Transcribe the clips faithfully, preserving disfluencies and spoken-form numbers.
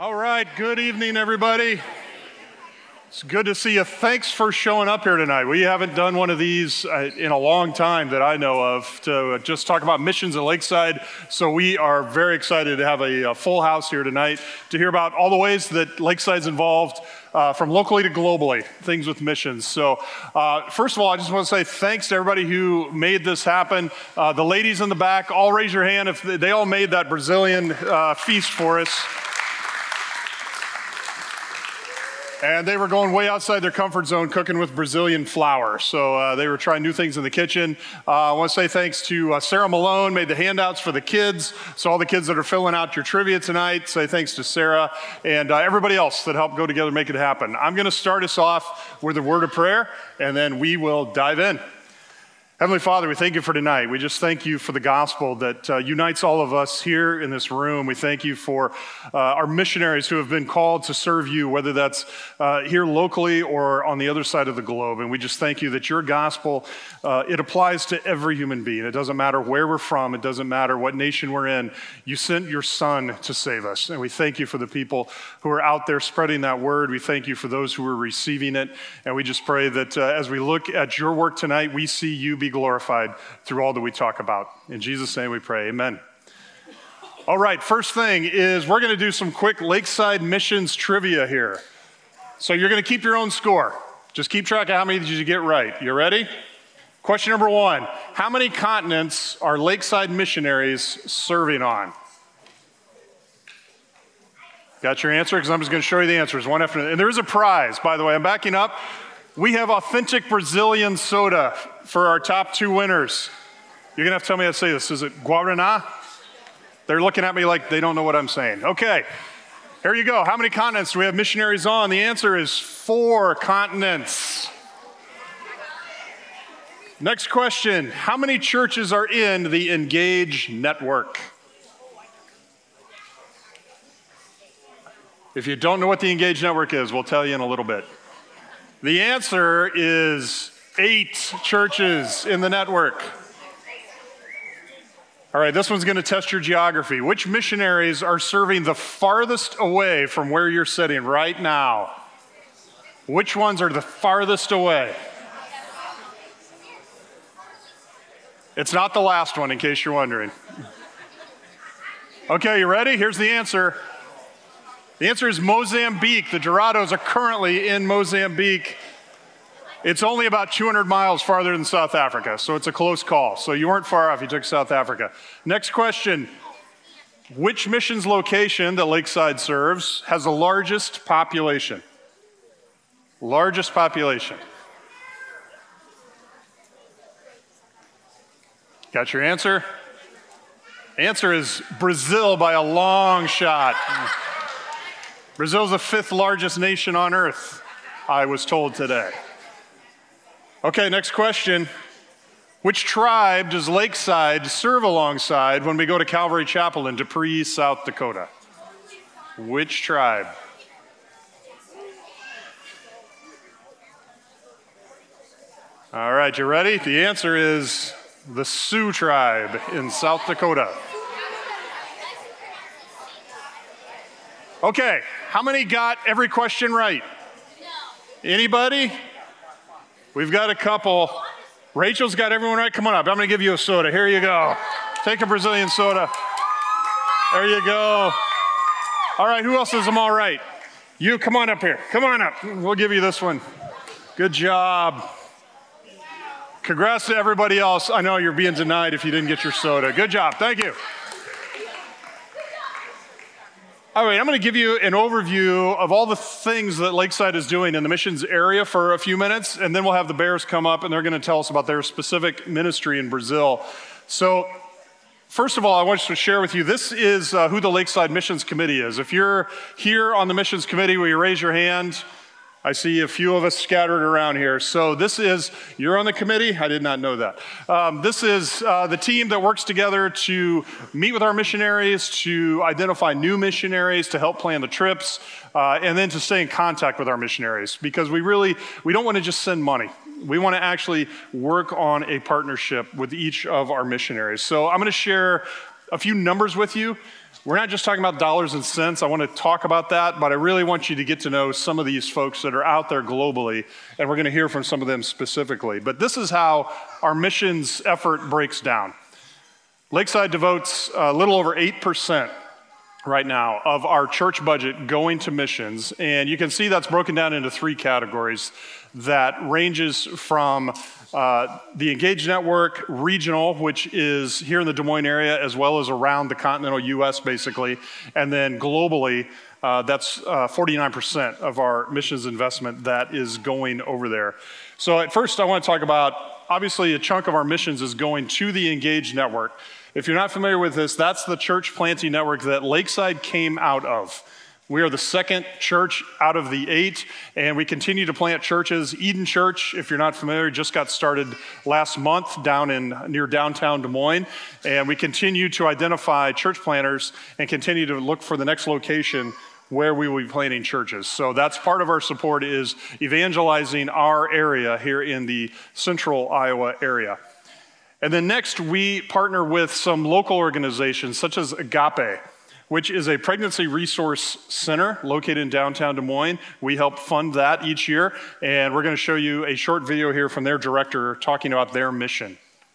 All right, good evening, everybody. It's good to see you. Thanks for showing up here tonight. We haven't done one of these uh, in a long time that I know of to just talk about missions at Lakeside. So we are very excited to have a, a full house here tonight to hear about all the ways that Lakeside's involved uh, from locally to globally, things with missions. So uh, first of all, I just want to say thanks to everybody who made this happen. Uh, the ladies in the back, all raise your hand if they, they all made that Brazilian uh, feast for us. And they were going way outside their comfort zone cooking with Brazilian flour. So uh, they were trying new things in the kitchen. Uh, I want to say thanks to uh, Sarah Malone, made the handouts for the kids. So all the kids that are filling out your trivia tonight, say thanks to Sarah and uh, everybody else that helped go together and make it happen. I'm going to start us off with a word of prayer, and then we will dive in. Heavenly Father, we thank you for tonight. We just thank you for the gospel that uh, unites all of us here in this room. We thank you for uh, our missionaries who have been called to serve you, whether that's uh, here locally or on the other side of the globe. And we just thank you that your gospel, uh, it applies to every human being. It doesn't matter where we're from. It doesn't matter what nation we're in. You sent your son to save us. And we thank you for the people who are out there spreading that word. We thank you for those who are receiving it. And we just pray that uh, as we look at your work tonight, we see you be glorified through all that we talk about. In Jesus' name we pray, amen. All right, first thing is we're going to do some quick Lakeside missions trivia here. So you're going to keep your own score. Just keep track of how many did you get right. You ready? Question number one, how many continents are Lakeside missionaries serving on? Got your answer? Because I'm just going to show you the answers one after another. And there is a prize, by the way. I'm backing up. We have authentic Brazilian soda for our top two winners. You're going to have to tell me how to say this. Is it Guaraná? They're looking at me like they don't know what I'm saying. Okay, here you go. How many continents do we have missionaries on? The answer is four continents. Next question. How many churches are in the Engage network? If you don't know what the Engage network is, we'll tell you in a little bit. The answer is eight churches in the network. All right, this one's going to test your geography. Which missionaries are serving the farthest away from where you're sitting right now? Which ones are the farthest away? It's not the last one, in case you're wondering. Okay, you ready? Here's the answer. The answer is Mozambique. The Dorados are currently in Mozambique. It's only about two hundred miles farther than South Africa, so it's a close call. So you weren't far off. You took South Africa. Next question. Which missions location that Lakeside serves has the largest population? Largest population. Got your answer? Answer is Brazil by a long shot. Brazil is the fifth largest nation on earth, I was told today. Okay, next question. Which tribe does Lakeside serve alongside when we go to Calvary Chapel in Dupree, South Dakota? Which tribe? All right, you ready? The answer is the Sioux tribe in South Dakota. Okay, how many got every question right? No. Anybody? We've got a couple. Rachel's got everyone right. Come on up. I'm going to give you a soda. Here you go. Take a Brazilian soda. There you go. All right, who else is them all right? You, come on up here. Come on up. We'll give you this one. Good job. Congrats to everybody else. I know you're being denied if you didn't get your soda. Good job. Thank you. All right, I'm going to give you an overview of all the things that Lakeside is doing in the missions area for a few minutes, and then we'll have the Bears come up, and they're going to tell us about their specific ministry in Brazil. So, first of all, I want to share with you, this is uh, who the Lakeside Missions Committee is. If you're here on the Missions Committee, will you raise your hand? I see a few of us scattered around here. So this is, you're on the committee? I did not know that. Um, this is uh, the team that works together to meet with our missionaries, to identify new missionaries, to help plan the trips, uh, and then to stay in contact with our missionaries. Because we really, we don't want to just send money. We want to actually work on a partnership with each of our missionaries. So I'm going to share a few numbers with you. we're not just talking about dollars and cents. I want to talk about that, but I really want you to get to know some of these folks that are out there globally, and we're going to hear from some of them specifically. But this is how our missions effort breaks down. Lakeside devotes a little over eight percent right now of our church budget going to missions, and you can see that's broken down into three categories that ranges from uh, the Engage Network regional, which is here in the Des Moines area as well as around the continental U S basically, and then globally, uh, that's uh, forty-nine percent of our missions investment that is going over there. So at first I want to talk about, obviously a chunk of our missions is going to the Engage Network. If you're not familiar with this, that's the church planting network that Lakeside came out of. We are the second church out of the eight, and we continue to plant churches. Eden Church, if you're not familiar, just got started last month down in near downtown Des Moines, and we continue to identify church planters and continue to look for the next location where we will be planting churches. So that's part of our support, is evangelizing our area here in the central Iowa area. And then next, we partner with some local organizations such as Agape, which is a pregnancy resource center located in downtown Des Moines. We help fund that each year, and we're going to show you a short video here from their director talking about their mission.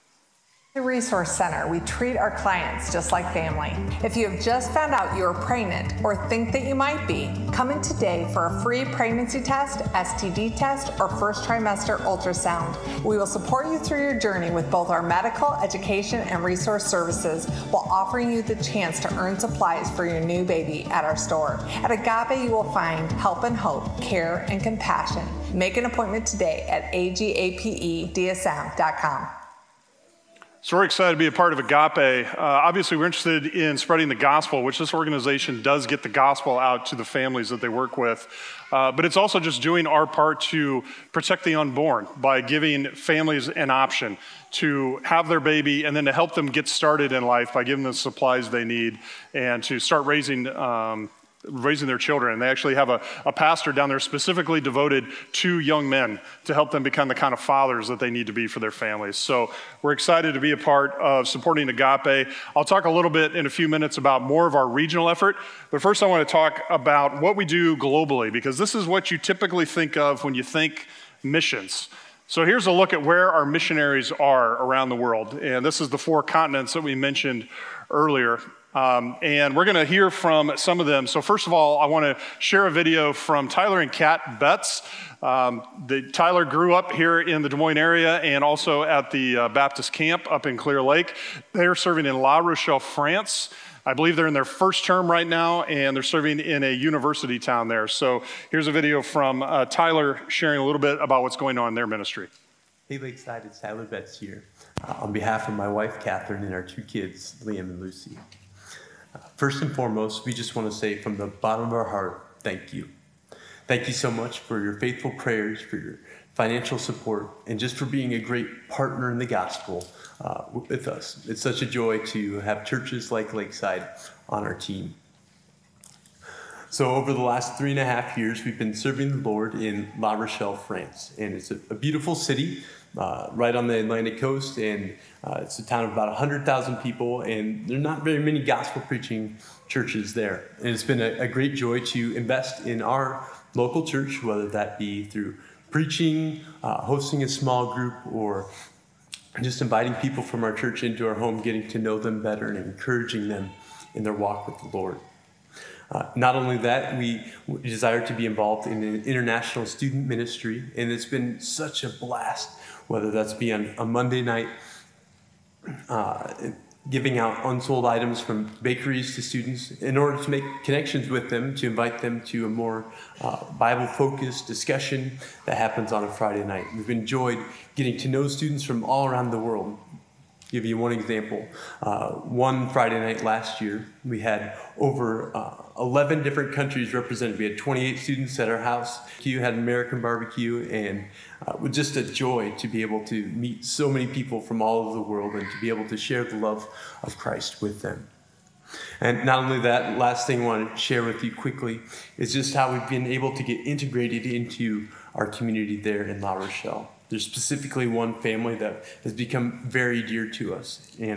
The Resource Center, we treat our clients just like family. If you have just found out you are pregnant or think that you might be, come in today for a free pregnancy test, S T D test, or first trimester ultrasound. We will support you through your journey with both our medical, education, and resource services while offering you the chance to earn supplies for your new baby at our store. At Agape, you will find help and hope, care and compassion. Make an appointment today at A G A P E D S M dot com. So we're excited to be a part of Agape. Uh, obviously, we're interested in spreading the gospel, which this organization does get the gospel out to the families that they work with. Uh, but it's also just doing our part to protect the unborn by giving families an option to have their baby and then to help them get started in life by giving them the supplies they need and to start raising um, raising their children. And they actually have a, a pastor down there specifically devoted to young men to help them become the kind of fathers that they need to be for their families. So we're excited to be a part of supporting Agape. I'll talk a little bit in a few minutes about more of our regional effort, but first I want to talk about what we do globally, because this is what you typically think of when you think missions. So here's a look at where our missionaries are around the world. And this is the four continents that we mentioned earlier. Um, and we're going to hear from some of them. So first of all, I want to share a video from Tyler and Kat Betts. Um, the, Tyler grew up here in the Des Moines area and also at the uh, Baptist camp up in Clear Lake. They're serving in La Rochelle, France. I believe they're in their first term right now, and they're serving in a university town there. So here's a video from uh, Tyler sharing a little bit about what's going on in their ministry. Hey Lakeside, it's Tyler Betts here. Uh, on behalf of my wife, Catherine, and our two kids, Liam and Lucy. First and foremost, we just want to say from the bottom of our heart, thank you. Thank you so much for your faithful prayers, for your financial support, and just for being a great partner in the gospel uh, with us. It's such a joy to have churches like Lakeside on our team. So over the last three and a half years, we've been serving the Lord in La Rochelle, France. And it's a, a beautiful city uh, right on the Atlantic coast, and uh, it's a town of about one hundred thousand people, and there are not very many gospel-preaching churches there. And it's been a, a great joy to invest in our local church, whether that be through preaching, uh, hosting a small group, or just inviting people from our church into our home, getting to know them better and encouraging them in their walk with the Lord. Uh, not only that, we desire to be involved in an international student ministry, and it's been such a blast, whether that's be on a Monday night, uh, giving out unsold items from bakeries to students in order to make connections with them, to invite them to a more uh, Bible-focused discussion that happens on a Friday night. We've enjoyed getting to know students from all around the world. Give you one example. Uh, one Friday night last year, we had over uh, eleven different countries represented. We had twenty-eight students at our house. We had American barbecue, and uh, it was just a joy to be able to meet so many people from all over the world and to be able to share the love of Christ with them. And not only that, last thing I want to share with you quickly is just how we've been able to get integrated into our community there in La Rochelle. There's specifically one family that has become very dear to us, and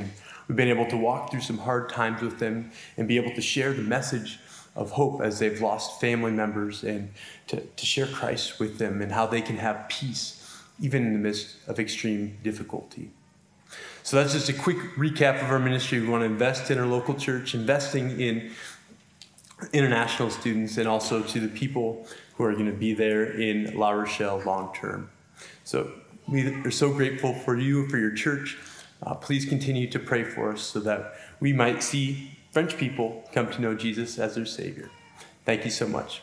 We've been able to walk through some hard times with them and be able to share the message of hope as they've lost family members, and to, to share Christ with them and how they can have peace even in the midst of extreme difficulty. So that's just a quick recap of our ministry. We want to invest in our local church, investing in international students, and also to the people who are going to be there in La Rochelle long term. So we are so grateful for you, for your church. Uh, please continue to pray for us so that we might see French people come to know Jesus as their Savior. Thank you so much.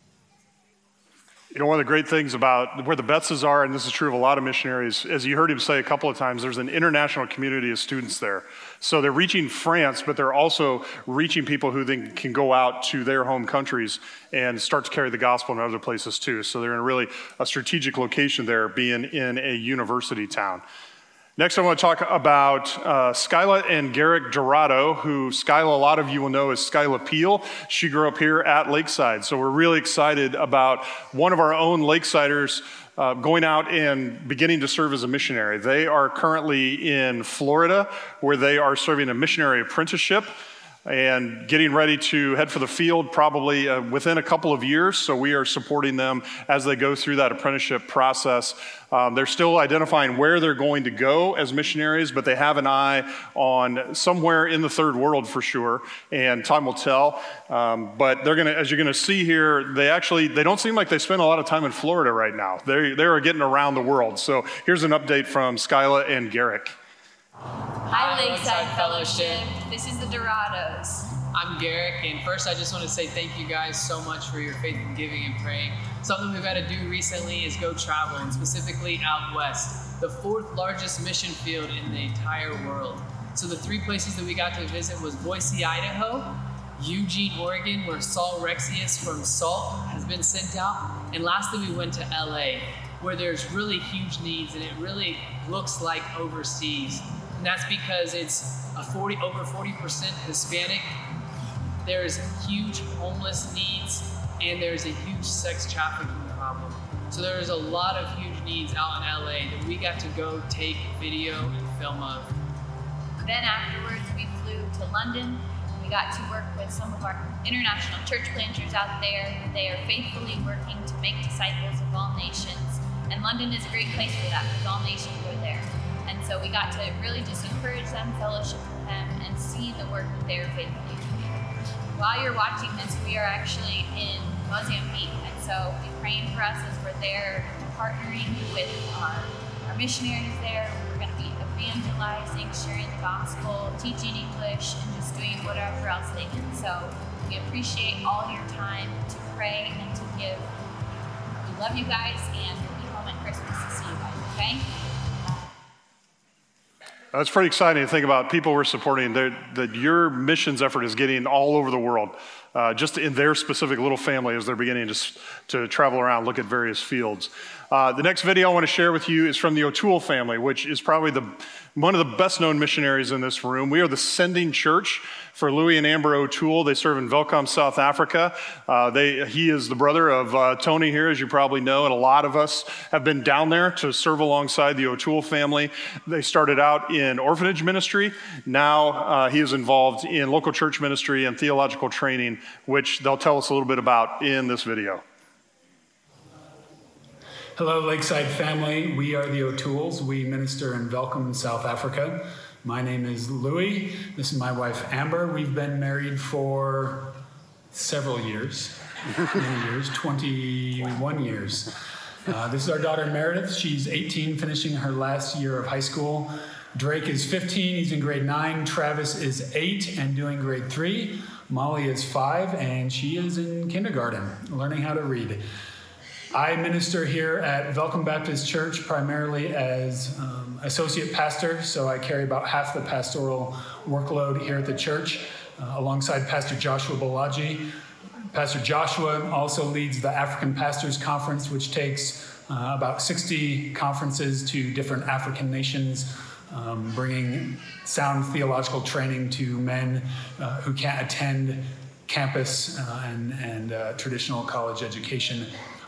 You know, one of the great things about where the Betzes are, and this is true of a lot of missionaries, as you heard him say a couple of times, there's an international community of students there. So they're reaching France, but they're also reaching people who then can go out to their home countries and start to carry the gospel in other places too. So they're in a really a strategic location there, being in a university town. Next, I want to talk about uh, Skyla and Garrick Dorado, who Skyla, a lot of you will know as Skyla Peel. She grew up here at Lakeside. So we're really excited about one of our own Lakesiders uh, going out and beginning to serve as a missionary. They are currently in Florida, where they are serving a missionary apprenticeship and getting ready to head for the field probably uh, within a couple of years. So we are supporting them as they go through that apprenticeship process. Um, they're still identifying where they're going to go as missionaries, but they have an eye on somewhere in the third world for sure, and time will tell. Um, but they're gonna, as you're gonna see here, they actually, they don't seem like they spend a lot of time in Florida right now. They they are getting around the world. So here's an update from Skyla and Garrick. Hi, Lakeside Fellowship. This is the Dorados. I'm Garrick, and first I just want to say thank you guys so much for your faith in giving and praying. Something we've had to do recently is go travel, and specifically out west, the fourth largest mission field in the entire world. So the three places that we got to visit was Boise, Idaho, Eugene, Oregon, where Saul Rexius from SALT has been sent out, and lastly we went to L A, where there's really huge needs, and it really looks like overseas. And that's because it's a forty, over forty percent Hispanic. There's huge homeless needs, and there's a huge sex trafficking problem. So there's a lot of huge needs out in L A that we got to go take video and film of. Then afterwards, we flew to London. We got to work with some of our international church planters out there. They are faithfully working to make disciples of all nations. And London is a great place for that, because all nations are there. And so we got to really just encourage them, fellowship with them, and see the work that they're faithfully doing. While you're watching this, we are actually in Mozambique, and so be praying for us as we're there, partnering with our, our missionaries there. We're going to be evangelizing, sharing the gospel, teaching English, and just doing whatever else they can. So we appreciate all your time to pray and to give. We love you guys, and we'll be home at Christmas to see you guys, okay? That's pretty exciting to think about people we're supporting, that your missions effort is getting all over the world, uh, just in their specific little family as they're beginning to, to travel around, look at various fields. Uh, the next video I want to share with you is from the O'Toole family, which is probably the one of the best known missionaries in this room. We are the sending church for Louis and Amber O'Toole. They serve in Welkom, South Africa. Uh, they, he is the brother of uh, Tony here, as you probably know, and a lot of us have been down there to serve alongside the O'Toole family. They started out in orphanage ministry. Now uh, he is involved in local church ministry and theological training, which they'll tell us a little bit about in this video. Hello, Lakeside family. We are the O'Tooles. We minister in Welkom, South Africa. My name is Louis. This is my wife, Amber. We've been married for several years, many years, twenty-one years. Uh, this is our daughter, Meredith. She's eighteen, finishing her last year of high school. Drake is fifteen, he's in grade nine. Travis is eight and doing grade three. Molly is five, and she is in kindergarten, learning how to read. I minister here at Welkom Baptist Church primarily as um, associate pastor, so I carry about half the pastoral workload here at the church, uh, alongside Pastor Joshua Balaji. Pastor Joshua also leads the African Pastors Conference, which takes uh, about sixty conferences to different African nations, um, bringing sound theological training to men uh, who can't attend campus uh, and, and uh, traditional college education.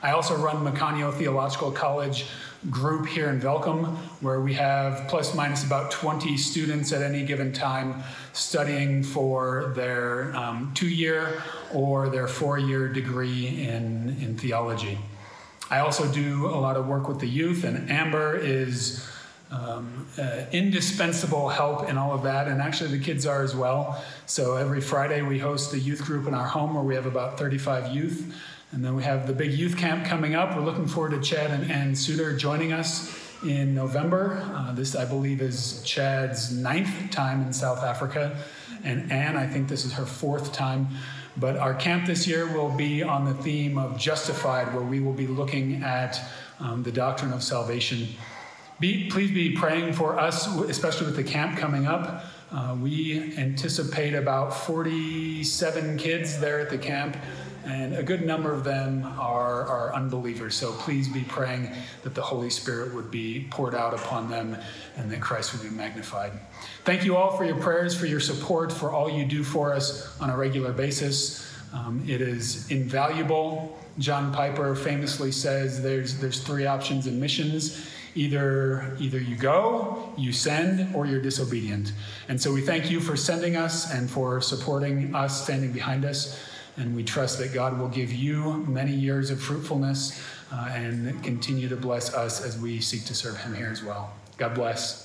I also run Macanio Theological College group here in Velcom, where we have plus minus about twenty students at any given time studying for their um, two-year or their four-year degree in, in theology. I also do a lot of work with the youth, and Amber is um, uh, indispensable help in all of that, and actually the kids are as well. So every Friday we host a youth group in our home where we have about thirty-five youth. And then we have the big youth camp coming up. We're looking forward to Chad and Ann Suter joining us in November. Uh, this, I believe, is Chad's ninth time in South Africa. And Ann, I think this is her fourth time. But our camp this year will be on the theme of Justified, where we will be looking at um, the doctrine of salvation. Be, please be praying for us, especially with the camp coming up. Uh, we anticipate about forty-seven kids there at the camp, and a good number of them are, are unbelievers. So please be praying that the Holy Spirit would be poured out upon them and that Christ would be magnified. Thank you all for your prayers, for your support, for all you do for us on a regular basis. Um, it is invaluable. John Piper famously says there's, there's three options in missions. Either, either you go, you send, or you're disobedient. And so we thank you for sending us and for supporting us, standing behind us. And we trust that God will give you many years of fruitfulness uh, and continue to bless us as we seek to serve him here as well. God bless.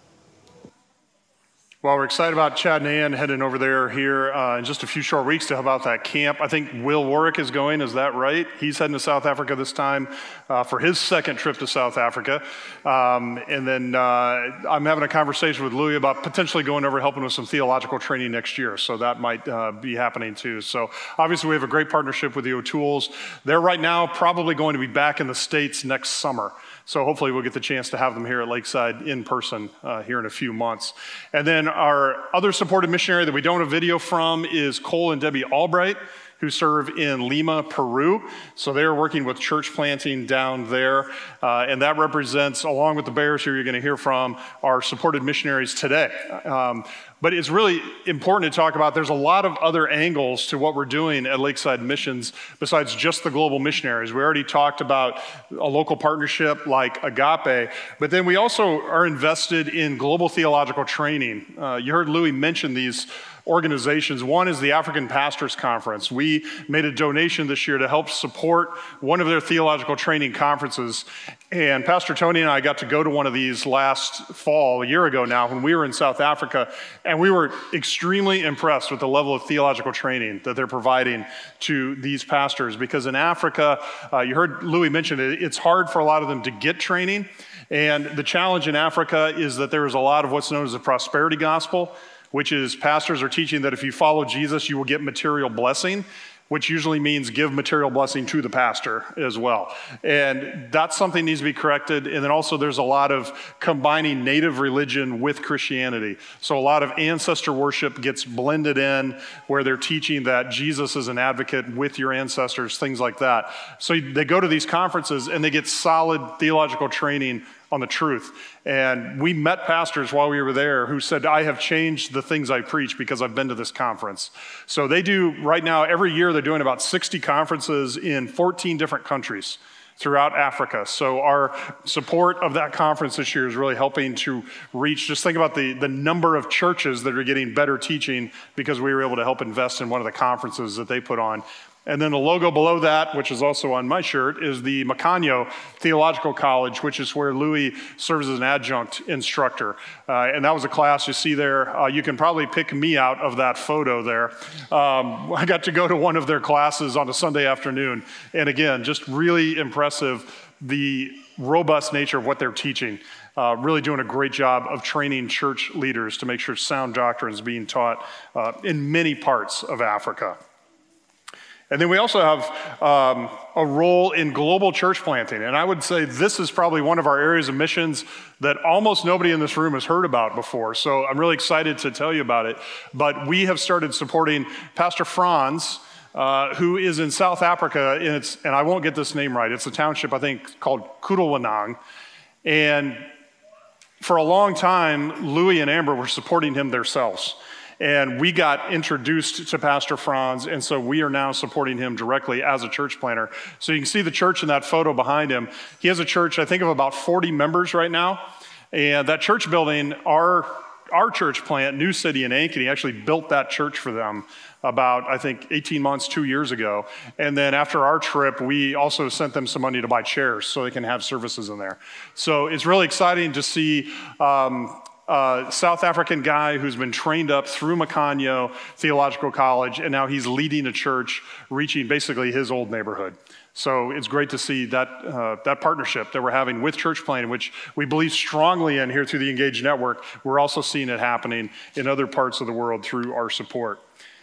Well, we're excited about Chad and Ann heading over there here uh, in just a few short weeks to help out that camp. I think Will Warwick is going, is that right? He's heading to South Africa this time uh, for his second trip to South Africa. Um, and then uh, I'm having a conversation with Louis about potentially going over helping with some theological training next year. So that might uh, be happening too. So obviously we have a great partnership with the O'Tools. They're right now probably going to be back in the States next summer. So hopefully we'll get the chance to have them here at Lakeside in person uh, here in a few months. And then our other supported missionary that we don't have video from is Cole and Debbie Albright, who serve in Lima, Peru. So they're working with church planting down there. Uh, and that represents, along with the Bears who you're going to hear from, our supported missionaries today. Um, but it's really important to talk about, there's a lot of other angles to what we're doing at Lakeside Missions besides just the global missionaries. We already talked about a local partnership like Agape, but then we also are invested in global theological training. Uh, you heard Louis mention these organizations. One is the African Pastors Conference. We made a donation this year to help support one of their theological training conferences. And Pastor Tony and I got to go to one of these last fall, a year ago now, when we were in South Africa, and we were extremely impressed with the level of theological training that they're providing to these pastors. Because in Africa, uh, you heard Louis mention it, it's hard for a lot of them to get training. And the challenge in Africa is that there is a lot of what's known as the prosperity gospel, which is pastors are teaching that if you follow Jesus, you will get material blessing, which usually means give material blessing to the pastor as well. And that's something that needs to be corrected. And then also there's a lot of combining native religion with Christianity. So a lot of ancestor worship gets blended in where they're teaching that Jesus is an advocate with your ancestors, things like that. So they go to these conferences and they get solid theological training on the truth. And we met pastors while we were there who said, I have changed the things I preach because I've been to this conference. So they do, right now, every year they're doing about sixty conferences in fourteen different countries throughout Africa. So our support of that conference this year is really helping to reach, just think about the, the number of churches that are getting better teaching because we were able to help invest in one of the conferences that they put on. And then the logo below that, which is also on my shirt, is the Macanio Theological College, which is where Louis serves as an adjunct instructor. Uh, and that was a class you see there. Uh, you can probably pick me out of that photo there. Um, I got to go to one of their classes on a Sunday afternoon. And again, just really impressive, the robust nature of what they're teaching. Uh, really doing a great job of training church leaders to make sure sound doctrine is being taught uh, in many parts of Africa. And then we also have um, a role in global church planting. And I would say this is probably one of our areas of missions that almost nobody in this room has heard about before. So I'm really excited to tell you about it. But we have started supporting Pastor Franz, uh, who is in South Africa. And, it's, and I won't get this name right. It's a township, I think, called Kudelwanang. And for a long time, Louis and Amber were supporting him themselves. And we got introduced to Pastor Franz, and so we are now supporting him directly as a church planter. So you can see the church in that photo behind him. He has a church, I think, of about forty members right now. And that church building, our, our church plant, New City in Ankeny, actually built that church for them about, I think, eighteen months, two years ago. And then after our trip, we also sent them some money to buy chairs so they can have services in there. So it's really exciting to see um, a South African guy who's been trained up through Makanyo Theological College, and now he's leading a church reaching basically his old neighborhood. So it's great to see that uh, that partnership that we're having with Church Planting, which we believe strongly in here through the Engage Network. We're also seeing it happening in other parts of the world through our support.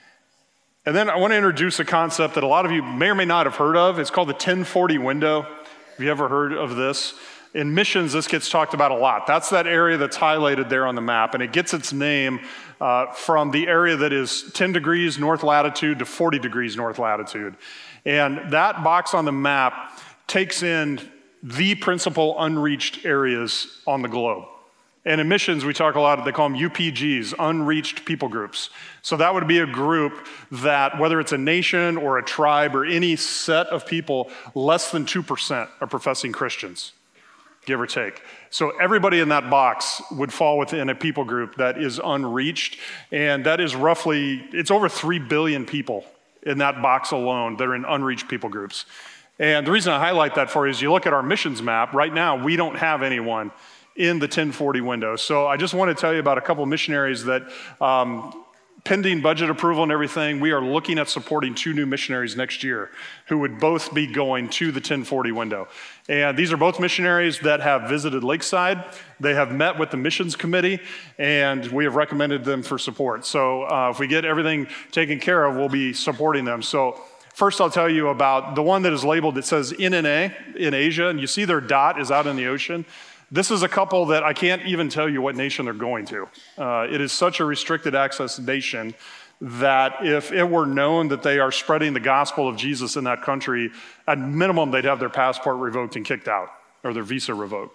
And then I want to introduce a concept that a lot of you may or may not have heard of. It's called the ten forty window. Have you ever heard of this? In missions, this gets talked about a lot. That's that area that's highlighted there on the map, and it gets its name uh, from the area that is ten degrees north latitude to forty degrees north latitude. And that box on the map takes in the principal unreached areas on the globe. And in missions, we talk a lot, they call them U P Gs, unreached people groups. So that would be a group that, whether it's a nation or a tribe or any set of people, less than two percent are professing Christians, give or take. So everybody in that box would fall within a people group that is unreached, and that is roughly, it's over three billion people in that box alone that are in unreached people groups. And the reason I highlight that for you is you look at our missions map, right now we don't have anyone in the ten forty window. So I just want to tell you about a couple of missionaries that, um, pending budget approval and everything, we are looking at supporting two new missionaries next year who would both be going to the ten forty window. And these are both missionaries that have visited Lakeside. They have met with the missions committee, and we have recommended them for support. So uh, if we get everything taken care of, we'll be supporting them. So first I'll tell you about the one that is labeled, it says N N A in Asia, and you see their dot is out in the ocean. This is a couple that I can't even tell you what nation they're going to. Uh, it is such a restricted access nation that if it were known that they are spreading the gospel of Jesus in that country, at minimum they'd have their passport revoked and kicked out, or their visa revoked.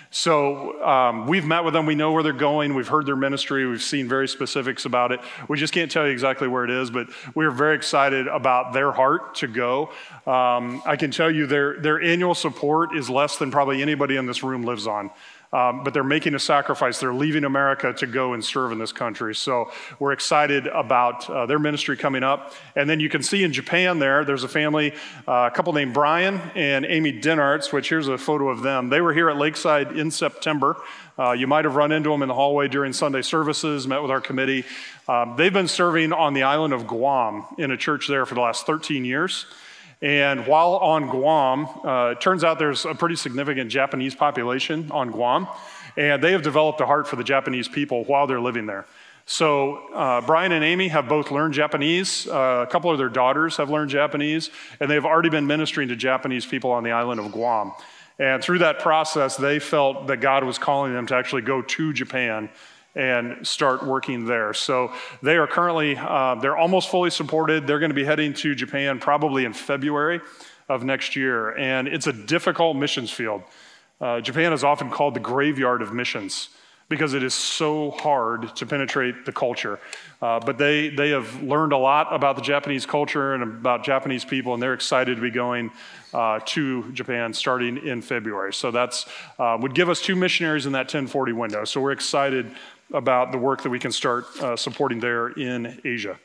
So um, we've met with them, we know where they're going, we've heard their ministry, we've seen very specifics about it. We just can't tell you exactly where it is, but we're very excited about their heart to go. Um, I can tell you their, their annual support is less than probably anybody in this room lives on. Um, but they're making a sacrifice. They're leaving America to go and serve in this country. So we're excited about uh, their ministry coming up. And then you can see in Japan there, there's a family, uh, a couple named Brian and Amy Dinarts, which here's a photo of them. They were here at Lakeside in September. Uh, you might have run into them in the hallway during Sunday services, met with our committee. Um, they've been serving on the island of Guam in a church there for the last thirteen years. And while on Guam, uh, it turns out there's a pretty significant Japanese population on Guam, and they have developed a heart for the Japanese people while they're living there. So uh, Brian and Amy have both learned Japanese. Uh, a couple of their daughters have learned Japanese, and they've already been ministering to Japanese people on the island of Guam. And through that process, they felt that God was calling them to actually go to Japan and start working there. So they are currently, uh, they're almost fully supported. They're going to be heading to Japan probably in February of next year. And it's a difficult missions field. Uh, Japan is often called the graveyard of missions because it is so hard to penetrate the culture. Uh, but they, they have learned a lot about the Japanese culture and about Japanese people, and they're excited to be going uh, to Japan starting in February. So that's, uh, would give us two missionaries in that ten forty window. So we're excited about the work that we can start uh, supporting there in Asia.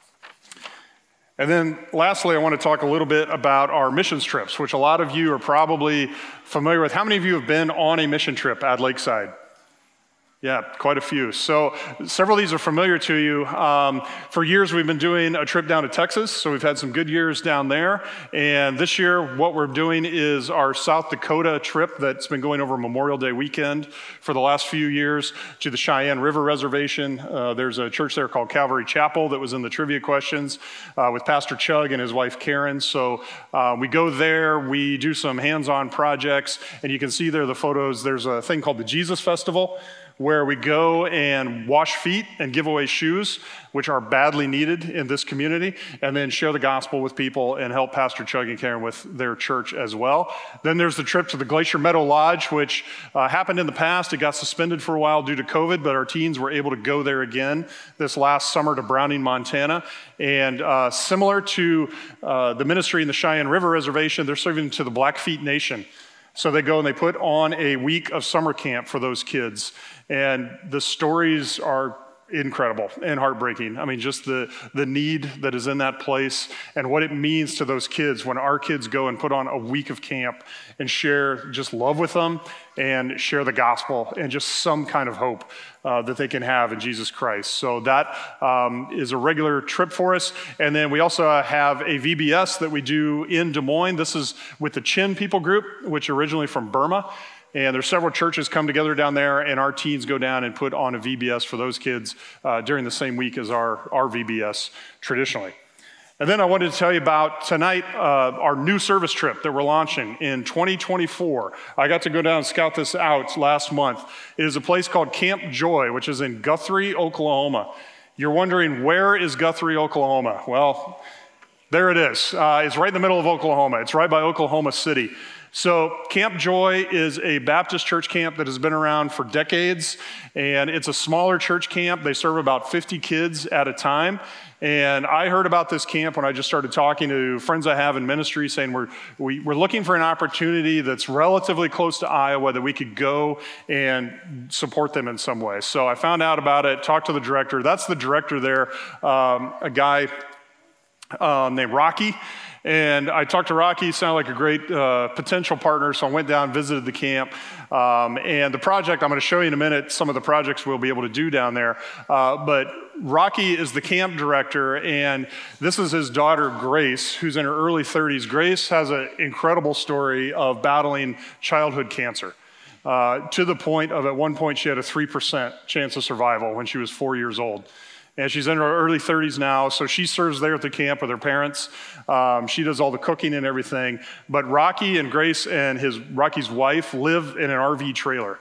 And then lastly, I want to talk a little bit about our missions trips, which a lot of you are probably familiar with. How many of you have been on a mission trip at Lakeside? Yeah, quite a few. So several of these are familiar to you. Um, for years, we've been doing a trip down to Texas, so we've had some good years down there. And this year, what we're doing is our South Dakota trip that's been going over Memorial Day weekend for the last few years to the Cheyenne River Reservation. Uh, there's a church there called Calvary Chapel that was in the trivia questions uh, with Pastor Chug and his wife Karen. So uh, we go there, we do some hands-on projects, and you can see there the photos. There's a thing called the Jesus Festival, where we go and wash feet and give away shoes, which are badly needed in this community, and then share the gospel with people and help Pastor Chug and Karen with their church as well. Then there's the trip to the Glacier Meadow Lodge, which uh, happened in the past. It got suspended for a while due to COVID, but our teens were able to go there again this last summer to Browning, Montana. And uh, similar to uh, the ministry in the Cheyenne River Reservation, they're serving to the Blackfeet Nation. So they go and they put on a week of summer camp for those kids. And the stories are incredible and heartbreaking. I mean, just the, the need that is in that place and what it means to those kids when our kids go and put on a week of camp and share just love with them and share the gospel and just some kind of hope uh, that they can have in Jesus Christ. So that um, is a regular trip for us. And then we also have a V B S that we do in Des Moines. This is with the Chin People Group, which are originally from Burma. And there's several churches come together down there, and our teens go down and put on a V B S for those kids uh, during the same week as our, our V B S traditionally. And then I wanted to tell you about tonight, uh, our new service trip that we're launching in twenty twenty-four. I got to go down and scout this out last month. It is a place called Camp Joy, which is in Guthrie, Oklahoma. You're wondering, where is Guthrie, Oklahoma? Well, there it is. Uh, it's right in the middle of Oklahoma. It's right by Oklahoma City. So Camp Joy is a Baptist church camp that has been around for decades, and it's a smaller church camp. They serve about fifty kids at a time. And I heard about this camp when I just started talking to friends I have in ministry, saying we're, we, we're looking for an opportunity that's relatively close to Iowa that we could go and support them in some way. So I found out about it, talked to the director. That's the director there, um, a guy uh, named Rocky. And I talked to Rocky, sounded like a great uh, potential partner, so I went down, visited the camp. Um, and the project, I'm going to show you in a minute some of the projects we'll be able to do down there. Uh, but Rocky is the camp director, and this is his daughter, Grace, who's in her early thirties. Grace has an incredible story of battling childhood cancer. Uh, to the point of, at one point, she had a three percent chance of survival when she was four years old. And she's in her early thirties now, so she serves there at the camp with her parents. Um, she does all the cooking and everything. But Rocky and Grace and his Rocky's wife live in an R V trailer.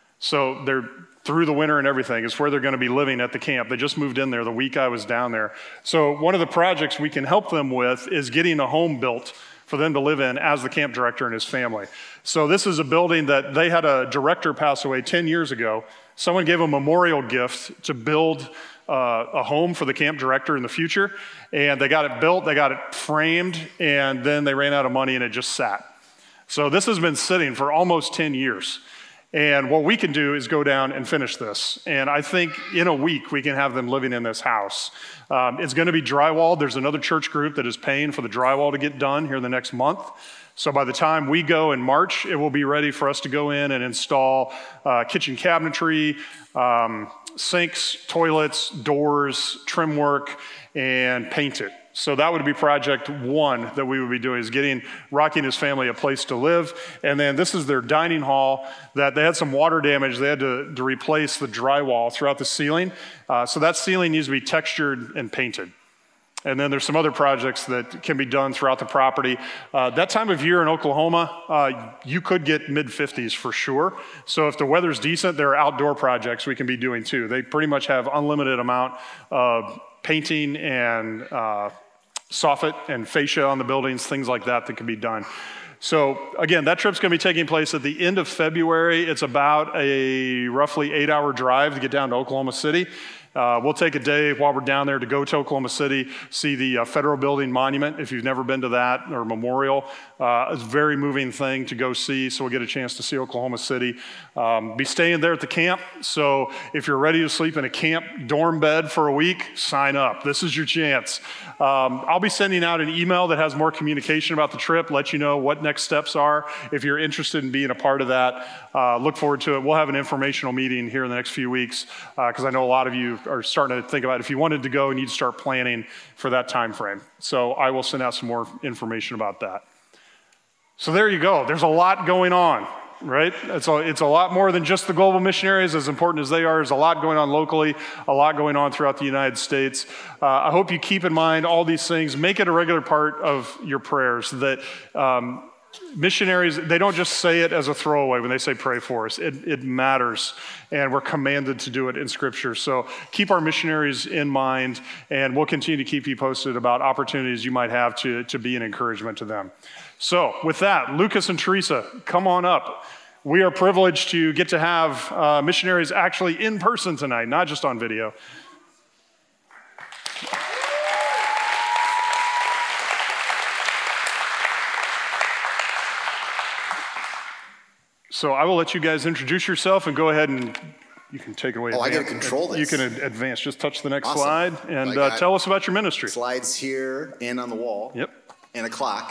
So they're through the winter and everything. It's where they're going to be living at the camp. They just moved in there the week I was down there. So one of the projects we can help them with is getting a home built for them to live in as the camp director and his family. So this is a building that they had a director pass away ten years ago. Someone gave a memorial gift to build uh, a home for the camp director in the future. And they got it built, they got it framed, and then they ran out of money and it just sat. So this has been sitting for almost ten years. And what we can do is go down and finish this. And I think in a week, we can have them living in this house. Um, it's going to be drywalled. There's another church group that is paying for the drywall to get done here in the next month. So by the time we go in March, it will be ready for us to go in and install uh, kitchen cabinetry, um, sinks, toilets, doors, trim work, and paint it. So that would be project one that we would be doing, is getting Rocky and his family a place to live. And then this is their dining hall that they had some water damage. They had to, to replace the drywall throughout the ceiling. Uh, so that ceiling needs to be textured and painted. And then there's some other projects that can be done throughout the property. Uh, that time of year in Oklahoma, uh, you could get mid fifties for sure. So if the weather's decent, there are outdoor projects we can be doing too. They pretty much have unlimited amount of painting and uh, soffit and fascia on the buildings, things like that that can be done. So again, that trip's going to be taking place at the end of February. It's about a roughly eight-hour drive to get down to Oklahoma City. Uh, we'll take a day while we're down there to go to Oklahoma City, see the uh, Federal Building Monument, if you've never been to that, or Memorial. Uh, it's a very moving thing to go see, so we'll get a chance to see Oklahoma City. Um, be staying there at the camp, so if you're ready to sleep in a camp dorm bed for a week, sign up. This is your chance. Um, I'll be sending out an email that has more communication about the trip, let you know what next steps are. If you're interested in being a part of that, uh, look forward to it. We'll have an informational meeting here in the next few weeks, because uh, I know a lot of you are starting to think about, if you wanted to go, you need to start planning for that time frame. So I will send out some more information about that. So there you go. There's a lot going on, right? It's a, it's a lot more than just the global missionaries, as important as they are. There's a lot going on locally, a lot going on throughout the United States. Uh, I hope you keep in mind all these things. Make it a regular part of your prayers, that um, missionaries, they don't just say it as a throwaway when they say pray for us. It, it matters, and we're commanded to do it in Scripture. So keep our missionaries in mind, and we'll continue to keep you posted about opportunities you might have to, to be an encouragement to them. So with that, Lucas and Teresa, come on up. We are privileged to get to have uh, missionaries actually in person tonight, not just on video. So I will let you guys introduce yourself and go ahead and you can take it away. Oh, advance. I got to control this. You can advance. Just touch the next Awesome. slide and Well, uh, tell us about your ministry. Slides here and on the wall. Yep. And a clock,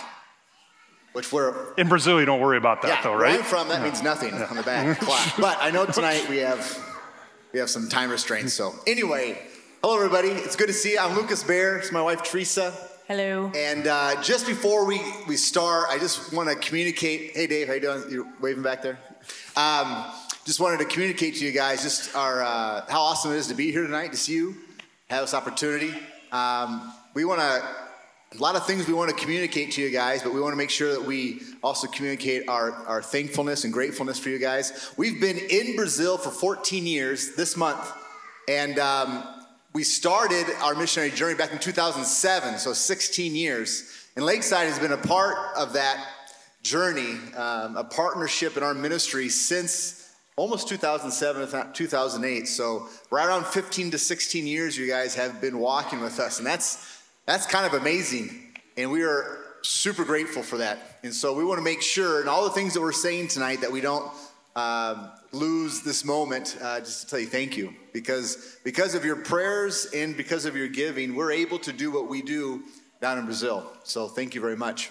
which we're... In Brazil, you don't worry about that yeah, though, where right? I'm from, that No. means nothing on the back clock. But I know tonight we have we have some time restraints. So anyway, hello everybody. It's good to see you. I'm Lucas Bear. It's my wife Teresa. Hello. And uh, just before we, we start, I just want to communicate. Hey, Dave, how you doing? You're waving back there? Um, just wanted to communicate to you guys just our uh, how awesome it is to be here tonight, to see you, have this opportunity. Um, we want to, a lot of things we want to communicate to you guys, but we want to make sure that we also communicate our, our thankfulness and gratefulness for you guys. We've been in Brazil for fourteen years this month, and um, we started our missionary journey back in two thousand seven, so sixteen years. And Lakeside has been a part of that journey, um, a partnership in our ministry since almost two thousand seven, if not two thousand eight. So right around fifteen to sixteen years, you guys have been walking with us. And that's that's kind of amazing. And we are super grateful for that. And so we want to make sure, and all the things that we're saying tonight, that we don't um, lose this moment, uh, just to tell you thank you. Because, because of your prayers and because of your giving, we're able to do what we do down in Brazil. So thank you very much.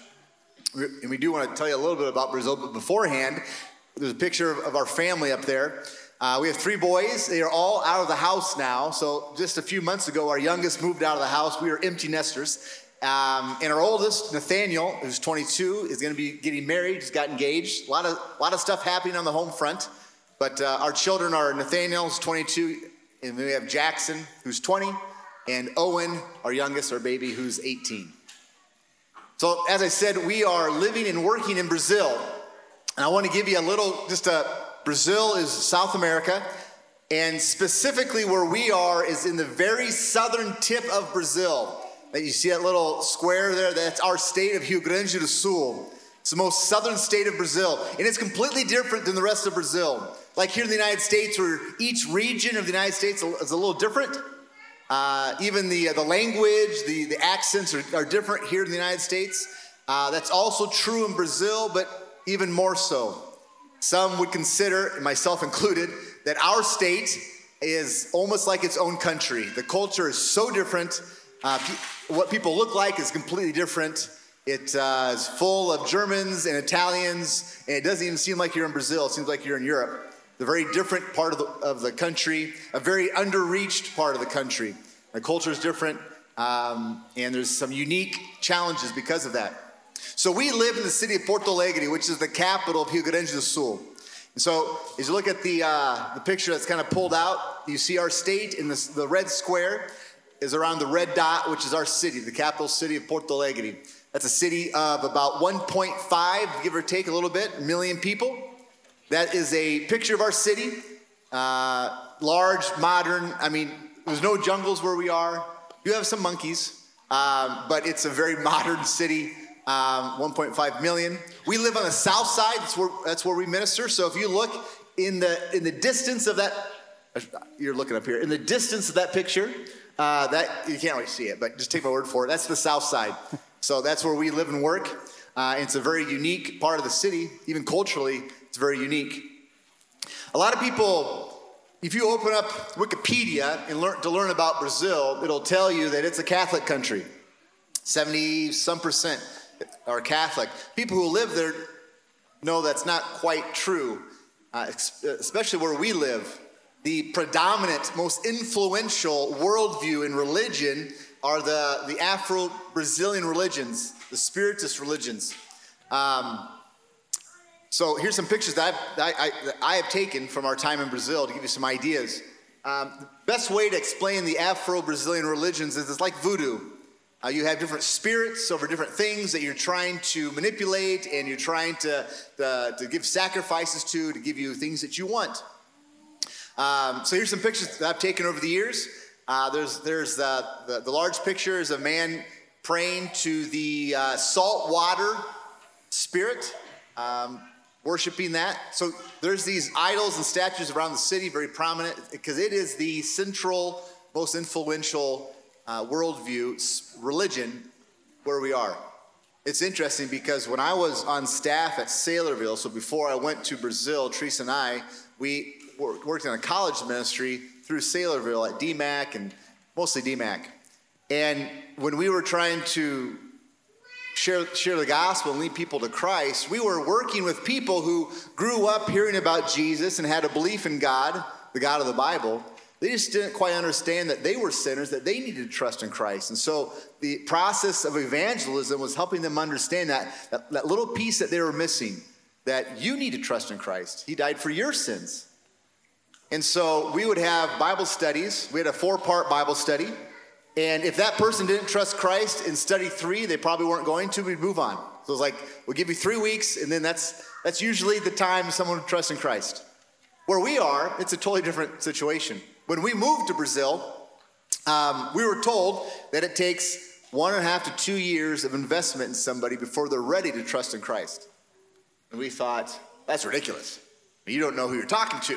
And we do want to tell you a little bit about Brazil, but beforehand, there's a picture of, of our family up there. Uh, we have three boys. They are all out of the house now. So just a few months ago, our youngest moved out of the house. We are empty nesters. Um, and our oldest, Nathaniel, who's twenty-two, is going to be getting married. He's got engaged. A lot of, a lot of stuff happening on the home front. But uh, our children are Nathaniel, who's twenty-two, and then we have Jackson, who's twenty, and Owen, our youngest, our baby, who's eighteen. So as I said, we are living and working in Brazil. And I want to give you a little, just a, Brazil is South America. And specifically where we are is in the very southern tip of Brazil. That you see that little square there, that's our state of Rio Grande do Sul. It's the most southern state of Brazil. And it's completely different than the rest of Brazil. Like here in the United States, where each region of the United States is a little different. Uh, even the uh, the language, the, the accents are, are different here in the United States. Uh, that's also true in Brazil, but even more so. Some would consider, myself included, that our state is almost like its own country. The culture is so different. Uh, pe- what people look like is completely different. It uh, is full of Germans and Italians, and it doesn't even seem like you're in Brazil. It seems like you're in Europe. A very different part of the, of the country, a very underreached part of the country. The culture is different, um, and there's some unique challenges because of that. So we live in the city of Porto Alegre, which is the capital of Rio Grande do Sul. And so as you look at the uh, the picture that's kind of pulled out, you see our state in this, the red square is around the red dot, which is our city, the capital city of Porto Alegre. That's a city of about one point five, give or take a little bit, million people. That is a picture of our city, uh, large, modern. I mean, there's no jungles where we are. You have some monkeys, um, but it's a very modern city, um, one point five million. We live on the south side. That's where, that's where we minister. So if you look in the in the distance of that, you're looking up here, in the distance of that picture, uh, that you can't really see it, but just take my word for it. That's the south side. So that's where we live and work. Uh, it's a very unique part of the city, even culturally. It's very unique. A lot of people, if you open up Wikipedia and learn to learn about Brazil, it'll tell you that it's a Catholic country. seventy some percent are Catholic. People who live there know that's not quite true, uh, especially where we live. The predominant, most influential worldview in religion are the, the Afro-Brazilian religions, the Spiritist religions. Um, So here's some pictures that, I've, that, I, I, that I have taken from our time in Brazil to give you some ideas. Um, the best way to explain the Afro-Brazilian religions is it's like voodoo. Uh, you have different spirits over different things that you're trying to manipulate, and you're trying to, to, to give sacrifices to, to give you things that you want. Um, so here's some pictures that I've taken over the years. Uh, there's there's uh, the, the large picture is a man praying to the uh, salt water spirit, um, worshiping that. So there's these idols and statues around the city, very prominent, because it is the central, most influential uh, worldview, religion, where we are. It's interesting because when I was on staff at Saylorville, so before I went to Brazil, Teresa and I, we worked in a college ministry through Saylorville at D MAC and mostly D MAC. And when we were trying to share, share the gospel and lead people to Christ, we were working with people who grew up hearing about Jesus and had a belief in God, the God of the Bible. They just didn't quite understand that they were sinners, that they needed to trust in Christ. And so the process of evangelism was helping them understand that, that, that little piece that they were missing, that you need to trust in Christ. He died for your sins. And so we would have Bible studies. We had a four-part Bible study. And if that person didn't trust Christ in study three, they probably weren't going to, we'd move on. So it was like, we'll give you three weeks, and then that's that's usually the time someone would trust in Christ. Where we are, it's a totally different situation. When we moved to Brazil, um, we were told that it takes one and a half to two years of investment in somebody before they're ready to trust in Christ. And we thought, that's ridiculous. You don't know who you're talking to.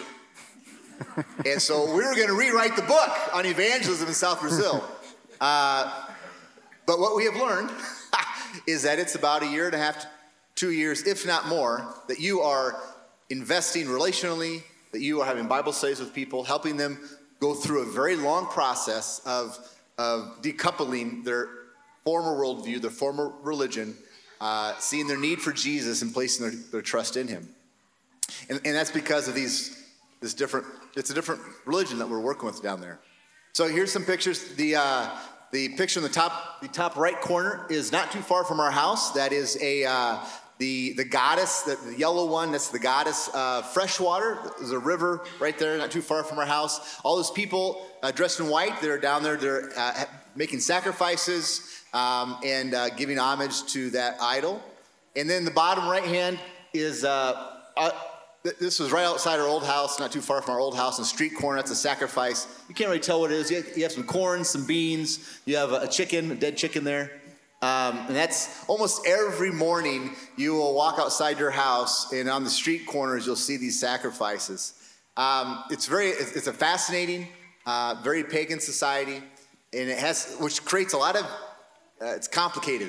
And so we were going to rewrite the book on evangelism in South Brazil. Uh, but what we have learned is that it's about a year and a half to two years, if not more, that you are investing relationally, that you are having Bible studies with people, helping them go through a very long process of, of decoupling their former worldview, their former religion, uh, seeing their need for Jesus and placing their, their trust in him. And, and that's because of these, this different, it's a different religion that we're working with down there. So here's some pictures. The uh, the picture in the top the top right corner is not too far from our house. That is a uh, the the goddess, the, the yellow one. That's the goddess uh, Freshwater. There's a river right there, not too far from our house. All those people uh, dressed in white, they're down there. They're uh, making sacrifices um, and uh, giving homage to that idol. And then the bottom right hand is. Uh, uh, This was right outside our old house, not too far from our old house, in the street corner. That's a sacrifice. You can't really tell what it is. You have, you have some corn, some beans. You have a, a chicken, a dead chicken there. Um, and that's almost every morning you will walk outside your house, and on the street corners you'll see these sacrifices. Um, it's very, it's a fascinating, uh, very pagan society, and it has, which creates a lot of, uh, it's complicated.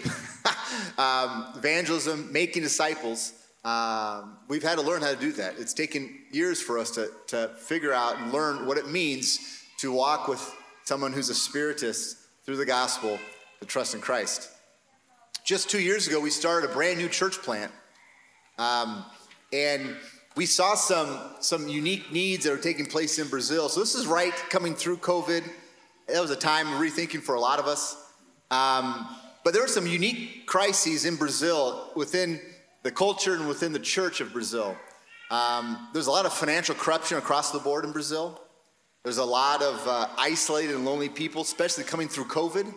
um, evangelism, making disciples. Um, we've had to learn how to do that. It's taken years for us to, to figure out and learn what it means to walk with someone who's a spiritist through the gospel, to trust in Christ. Just two years ago, we started a brand new church plant. Um, and we saw some, some unique needs that are taking place in Brazil. So this is right coming through COVID. That was a time of rethinking for a lot of us. Um, but there were some unique crises in Brazil within the culture and within the church of Brazil. Um, there's a lot of financial corruption across the board in Brazil. There's a lot of uh, isolated and lonely people, especially coming through COVID.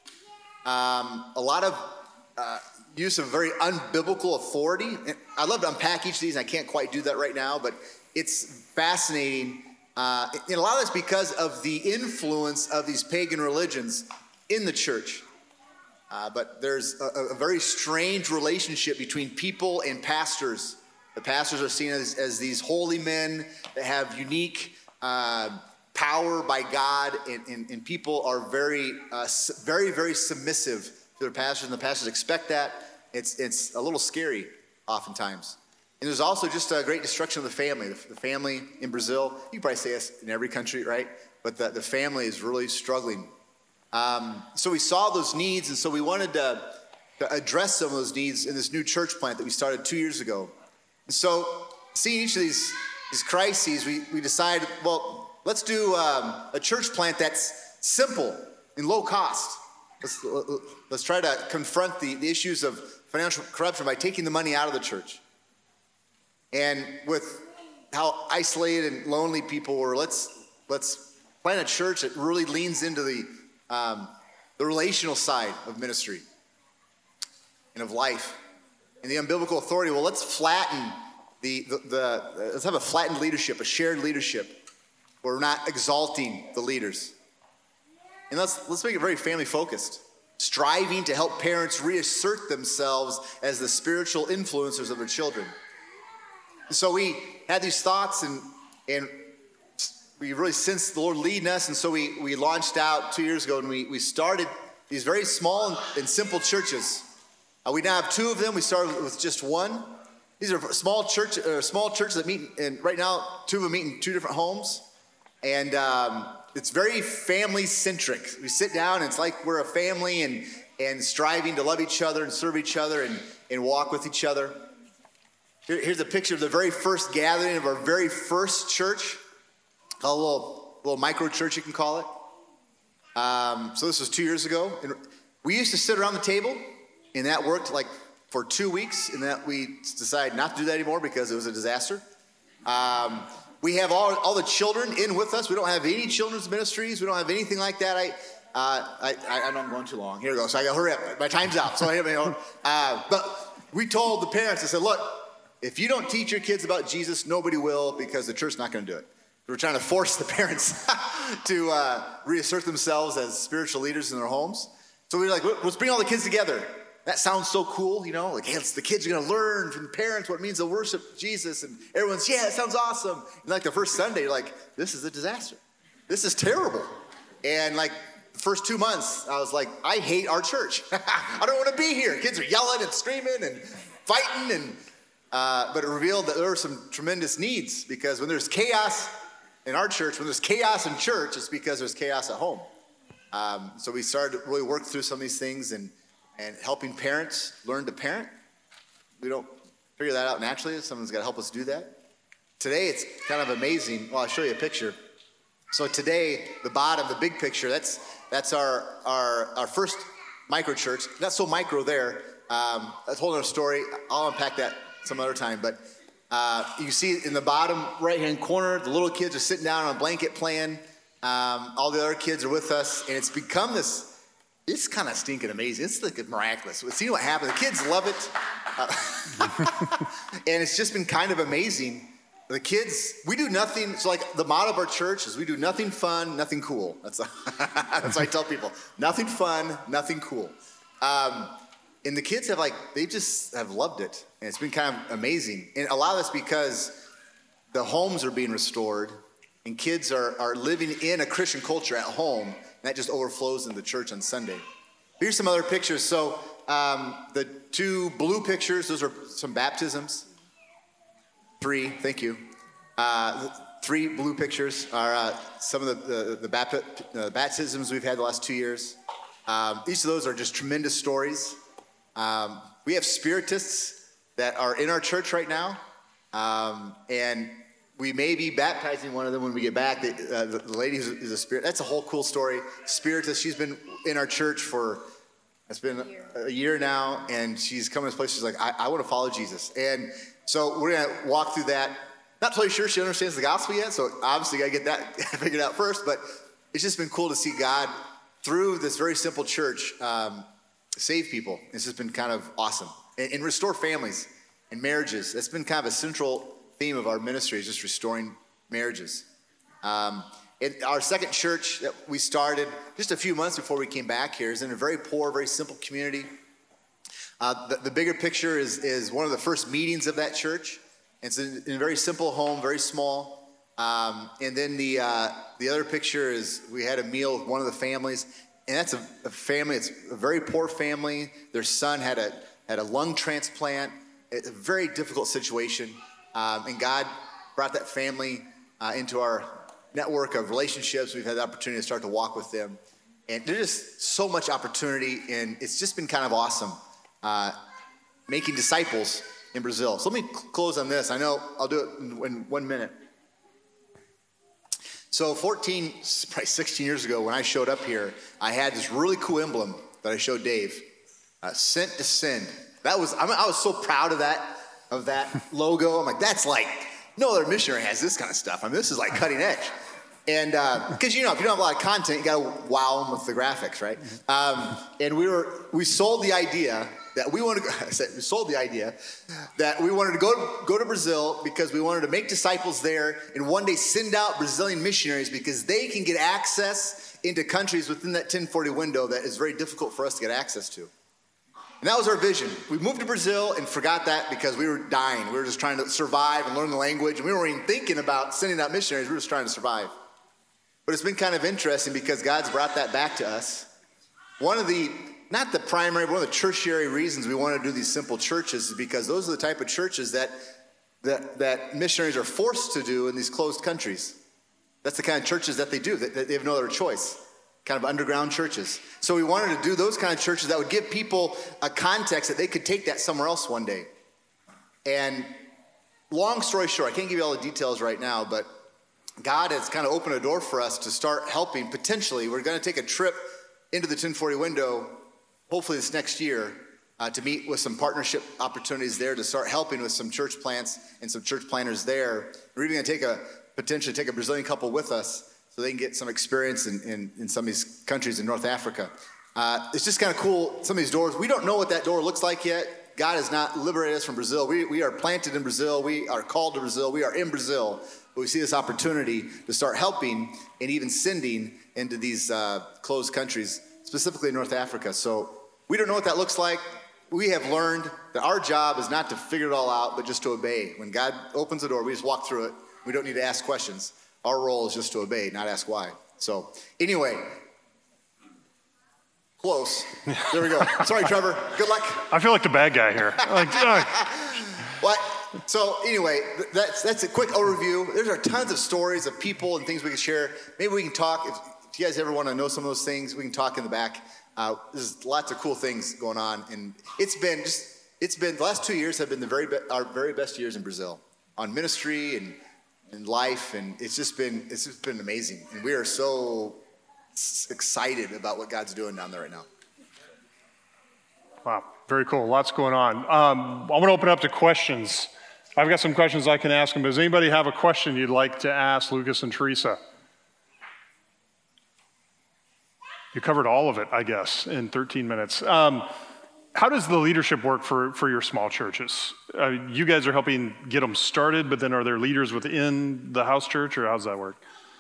Um, a lot of uh, use of very unbiblical authority. And I'd love to unpack each of these, and I can't quite do that right now, but it's fascinating. Uh, and a lot of that's because of the influence of these pagan religions in the church. Uh, but there's a, a very strange relationship between people and pastors. The pastors are seen as, as these holy men that have unique uh, power by God, and, and, and people are very, uh, very, very submissive to their pastors, and the pastors expect that. It's, it's a little scary oftentimes. And there's also just a great destruction of the family. The, the family in Brazil, you can probably say this in every country, right? But the, the family is really struggling. Um, so we saw those needs, and so we wanted to, to address some of those needs in this new church plant that we started two years ago. And so seeing each of these, these crises, we, we decided, well, let's do um, a church plant that's simple and low cost. Let's, let's try to confront the, the issues of financial corruption by taking the money out of the church. And with how isolated and lonely people were, let's, let's plant a church that really leans into the Um, the relational side of ministry and of life. And the unbiblical authority, well, let's flatten the, the, the let's have a flattened leadership, a shared leadership, where we're not exalting the leaders. And let's, let's make it very family focused, striving to help parents reassert themselves as the spiritual influencers of their children. And so we had these thoughts, and and we really sensed the Lord leading us, and so we, we launched out two years ago, and we, we started these very small and, and simple churches. Uh, we now have two of them. We started with just one. These are small church, uh, small churches that meet, and right now, two of them meet in two different homes, and um, it's very family-centric. We sit down, and it's like we're a family, and and striving to love each other and serve each other and, and walk with each other. Here, here's a picture of the very first gathering of our very first church. A little, little micro church, you can call it. Um, so this was two years ago. And we used to sit around the table, and that worked like for two weeks, and that we decided not to do that anymore because it was a disaster. Um, we have all, all the children in with us. We don't have any children's ministries. We don't have anything like that. I, uh, I, I, I know I'm going too long. Here we go. So I got to hurry up. My time's out. So I, you know, uh, but we told the parents, I said, look, if you don't teach your kids about Jesus, nobody will, because the church's not going to do it. We're trying to force the parents to uh, reassert themselves as spiritual leaders in their homes. So we were like, let's bring all the kids together. That sounds so cool, you know, like, hey, the kids are going to learn from the parents what it means to worship Jesus. And everyone's, yeah, it sounds awesome. And like the first Sunday, you're like, this is a disaster. This is terrible. And like the first two months, I was like, I hate our church. I don't want to be here. Kids are yelling and screaming and fighting. And uh, but it revealed that there were some tremendous needs, because when there's chaos in our church, when there's chaos in church, it's because there's chaos at home. Um, so we started to really work through some of these things and, and helping parents learn to parent. We don't figure that out naturally. Someone's got to help us do that. Today, it's kind of amazing. Well, I'll show you a picture. So today, the bottom, the big picture, that's that's our our, our first micro church. Not so micro there. Um, that's a whole other story. I'll unpack that some other time. But Uh, you see in the bottom right-hand corner, the little kids are sitting down on a blanket playing. Um, all the other kids are with us, and it's become this, it's kind of stinking amazing. It's like miraculous. See what happens. The kids love it. Uh, and it's just been kind of amazing. The kids, we do nothing, so like the motto of our church is we do nothing fun, nothing cool. That's, that's what I tell people. Nothing fun, nothing cool. Um, And the kids have like, they just have loved it. And it's been kind of amazing. And a lot of that's because the homes are being restored and kids are, are living in a Christian culture at home. And that just overflows in the church on Sunday. Here's some other pictures. So um, the two blue pictures, those are some baptisms. Three, thank you. Uh, three blue pictures are uh, some of the, the, the bapti- uh, baptisms we've had the last two years. Um, each of those are just tremendous stories. Um, we have spiritists that are in our church right now, um, and we may be baptizing one of them when we get back. The, uh, the, the lady who's, is a spirit, that's a whole cool story. Spiritist, she's been in our church for, it's been a year, a year now, and she's coming to this place, she's like, I, I want to follow Jesus. And so we're going to walk through that. Not totally sure she understands the gospel yet, so obviously got to get that figured out first, but it's just been cool to see God, through this very simple church, um, save people. This has been kind of awesome. And, and restore families and marriages. That's been kind of a central theme of our ministry, is just restoring marriages. Um, and our second church that we started just a few months before we came back here is in a very poor, very simple community. Uh, the, the bigger picture is, is one of the first meetings of that church. It's in, in a very simple home, very small. Um, and then the uh, the other picture is we had a meal with one of the families. And that's a, a family, it's a very poor family. Their son had a had a lung transplant. It's a very difficult situation. Um, and God brought that family uh, into our network of relationships. We've had the opportunity to start to walk with them. And there's just so much opportunity, and it's just been kind of awesome uh, making disciples in Brazil. So let me cl- close on this. I know I'll do it in, in one minute. So fourteen, probably sixteen years ago when I showed up here, I had this really cool emblem that I showed Dave, uh, Sent to Send. That was, I, mean, I was so proud of that, of that logo. I'm like, that's like, no other missionary has this kind of stuff. I mean, this is like cutting edge. And because, uh, you know, if you don't have a lot of content, you got to wow them with the graphics, right? Um, and we were we sold the idea that we wanted to go, I said, we sold the idea that we wanted to go, go to Brazil because we wanted to make disciples there and one day send out Brazilian missionaries because they can get access into countries within that ten forty window that is very difficult for us to get access to. And that was our vision. We moved to Brazil and forgot that because we were dying. We were just trying to survive and learn the language. And we weren't even thinking about sending out missionaries. We were just trying to survive. But it's been kind of interesting because God's brought that back to us. One of the, not the primary, but one of the tertiary reasons we want to do these simple churches is because those are the type of churches that, that, that missionaries are forced to do in these closed countries. That's the kind of churches that they do. That they have no other choice. Kind of underground churches. So we wanted to do those kind of churches that would give people a context that they could take that somewhere else one day. And long story short, I can't give you all the details right now, but God has kind of opened a door for us to start helping. Potentially, we're going to take a trip into the ten forty window, hopefully this next year, uh, to meet with some partnership opportunities there to start helping with some church plants and some church planners there. We're even going to take a potentially take a Brazilian couple with us so they can get some experience in, in, in some of these countries in North Africa. Uh, it's just kind of cool, some of these doors. We don't know what that door looks like yet. God has not liberated us from Brazil. We, we are planted in Brazil. We are called to Brazil. We are in Brazil. But we see this opportunity to start helping and even sending into these uh, closed countries, specifically in North Africa. So we don't know what that looks like. We have learned that our job is not to figure it all out, but just to obey. When God opens the door, we just walk through it. We don't need to ask questions. Our role is just to obey, not ask why. So anyway, close. There we go. Sorry, Trevor. Good luck. I feel like the bad guy here. Like, uh. What? So anyway, that's that's a quick overview. There are tons of stories of people and things we can share. Maybe we can talk. If, if you guys ever want to know some of those things, we can talk in the back. Uh, there's lots of cool things going on, and it's been just it's been the last two years have been the very be, our very best years in Brazil on ministry and. in life, and it's just been it's just been amazing, and we are so excited about what God's doing down there right now. Wow, very cool. Lots going on. Um, I want to open up to questions. I've got some questions I can ask them. Does anybody have a question you'd like to ask Lucas and Teresa? You covered all of it, I guess, in thirteen minutes. Um, How does the leadership work for, for your small churches? Uh, you guys are helping get them started, but then are there leaders within the house church, or how does that work?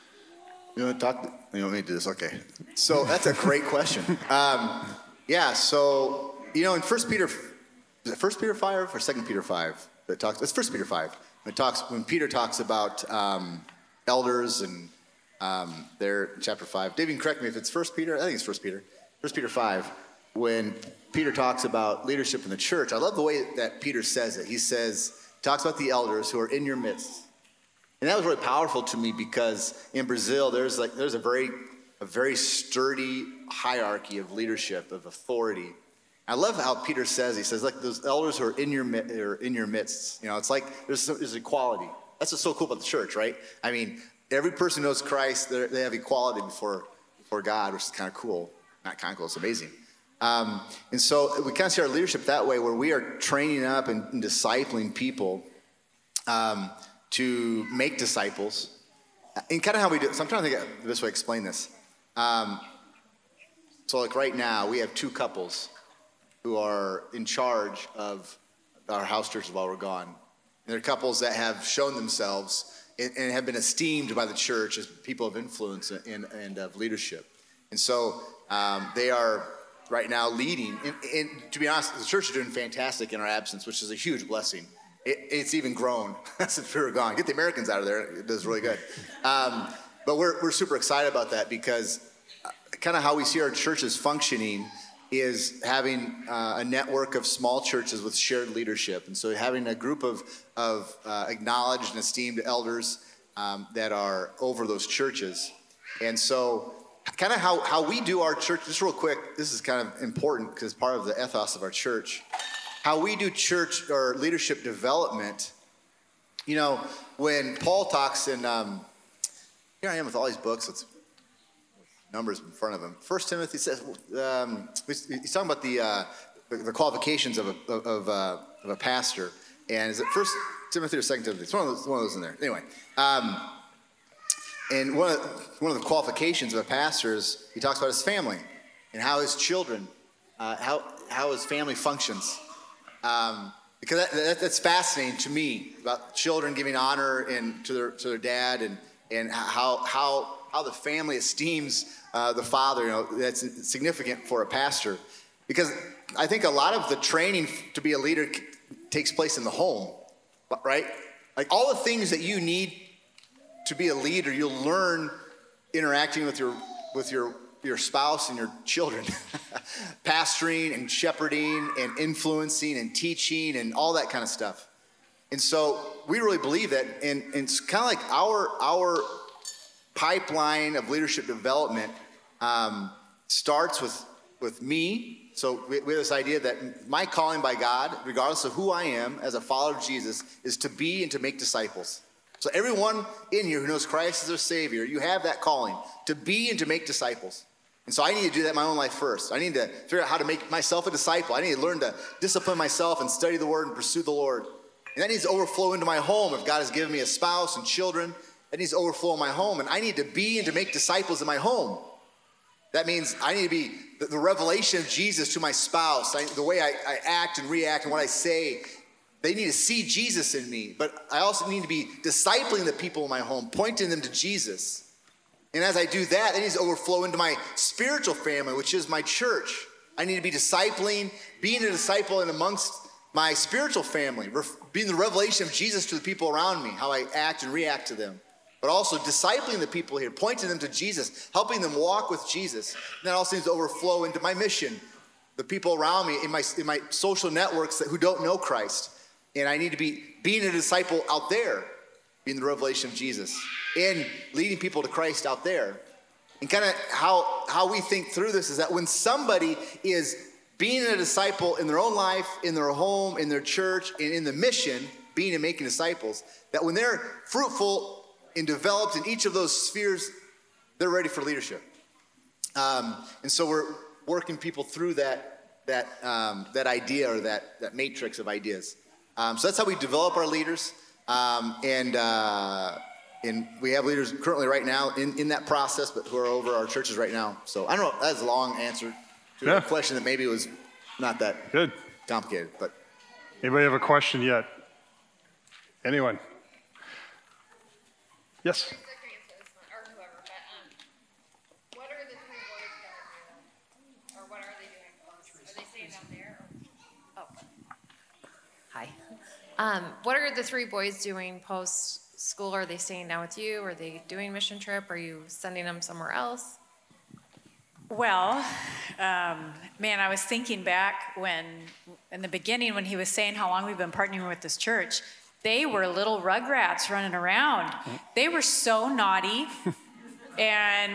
You want to talk? You want me to do this? Okay. So that's a great question. Um, yeah. So you know, in First Peter, is it First Peter five or Second Peter five that talks? It's First Peter five. It talks when Peter talks about um, elders and um, there, chapter five. Dave, you can correct me if it's First Peter. I think it's First Peter. First Peter five. When Peter talks about leadership in the church, I love the way that Peter says it. He says, talks about the elders who are in your midst. And that was really powerful to me because in Brazil, there's like there's a very a very sturdy hierarchy of leadership, of authority. I love how Peter says, he says, like those elders who are in your are in your midst. You know, it's like there's there's equality. That's what's so cool about the church, right? I mean, every person knows Christ. They have equality before before God, which is kind of cool. Not kind of cool, it's amazing. Um, and so we kind of see our leadership that way, where we are training up and, and discipling people um, to make disciples. And kind of how we do it. So I'm trying to think of this way to explain this. Um, so like right now, we have two couples who are in charge of our house churches while we're gone. And they're couples that have shown themselves and, and have been esteemed by the church as people of influence and, and of leadership. And so um, they are... right now leading, and, and to be honest, the church is doing fantastic in our absence, which is a huge blessing. It, it's even grown since we were gone. Get the Americans out of there, it does really good. Um, but we're we're super excited about that because kind of how we see our churches functioning is having uh, a network of small churches with shared leadership. And so having a group of, of uh, acknowledged and esteemed elders um, that are over those churches. And so kind of how, how we do our church, just real quick, this is kind of important because part of the ethos of our church. How we do church or leadership development, you know, when Paul talks in, um, here I am with all these books, it's numbers in front of him. First Timothy says, um, he's talking about the uh, the qualifications of a, of, uh, of a pastor. And is it First Timothy or Second Timothy? It's one of those, one of those in there. Anyway. Um, and one of, one of the qualifications of a pastor is he talks about his family and how his children, uh, how, how his family functions. Um, because that, that, that's fascinating to me, about children giving honor and to their to their dad, and and how how how the family esteems uh, the father. You know, that's significant for a pastor, because I think a lot of the training to be a leader takes place in the home, right? Like all the things that you need to be a leader, you'll learn interacting with your with your your spouse and your children, pastoring and shepherding and influencing and teaching and all that kind of stuff. And so we really believe that, and, and it's kind of like our our pipeline of leadership development um, starts with with me. So we, we have this idea that my calling by God, regardless of who I am as a follower of Jesus, is to be and to make disciples. So everyone in here who knows Christ as their Savior, you have that calling to be and to make disciples. And so I need to do that in my own life first. I need to figure out how to make myself a disciple. I need to learn to discipline myself and study the Word and pursue the Lord. And that needs to overflow into my home. If God has given me a spouse and children, that needs to overflow in my home. And I need to be and to make disciples in my home. That means I need to be the, the revelation of Jesus to my spouse. I, the way I, I act and react and what I say, they need to see Jesus in me. But I also need to be discipling the people in my home, pointing them to Jesus. And as I do that, it needs to overflow into my spiritual family, which is my church. I need to be discipling, being a disciple in amongst my spiritual family, being the revelation of Jesus to the people around me, how I act and react to them. But also discipling the people here, pointing them to Jesus, helping them walk with Jesus. And that also needs to overflow into my mission, the people around me, in my, in my social networks that, who don't know Christ. And I need to be being a disciple out there, being the revelation of Jesus, and leading people to Christ out there. And kind of how, how we think through this is that when somebody is being a disciple in their own life, in their home, in their church, and in the mission, being and making disciples, that when they're fruitful and developed in each of those spheres, they're ready for leadership. Um, and so we're working people through that, that, um, that idea or that, that matrix of ideas. Um, so that's how we develop our leaders. Um, and, uh, and we have leaders currently right now in, in that process, but who are over our churches right now. So I don't know, that's a long answer to yeah. a question that maybe was not that Good. complicated. But anybody have a question yet? Anyone? Yes? Um, what are the three boys doing post-school? Are they staying down with you? Are they doing mission trip? Are you sending them somewhere else? Well, um, man, I was thinking back when, in the beginning, when he was saying how long we've been partnering with this church, they were little rugrats running around. They were so naughty, and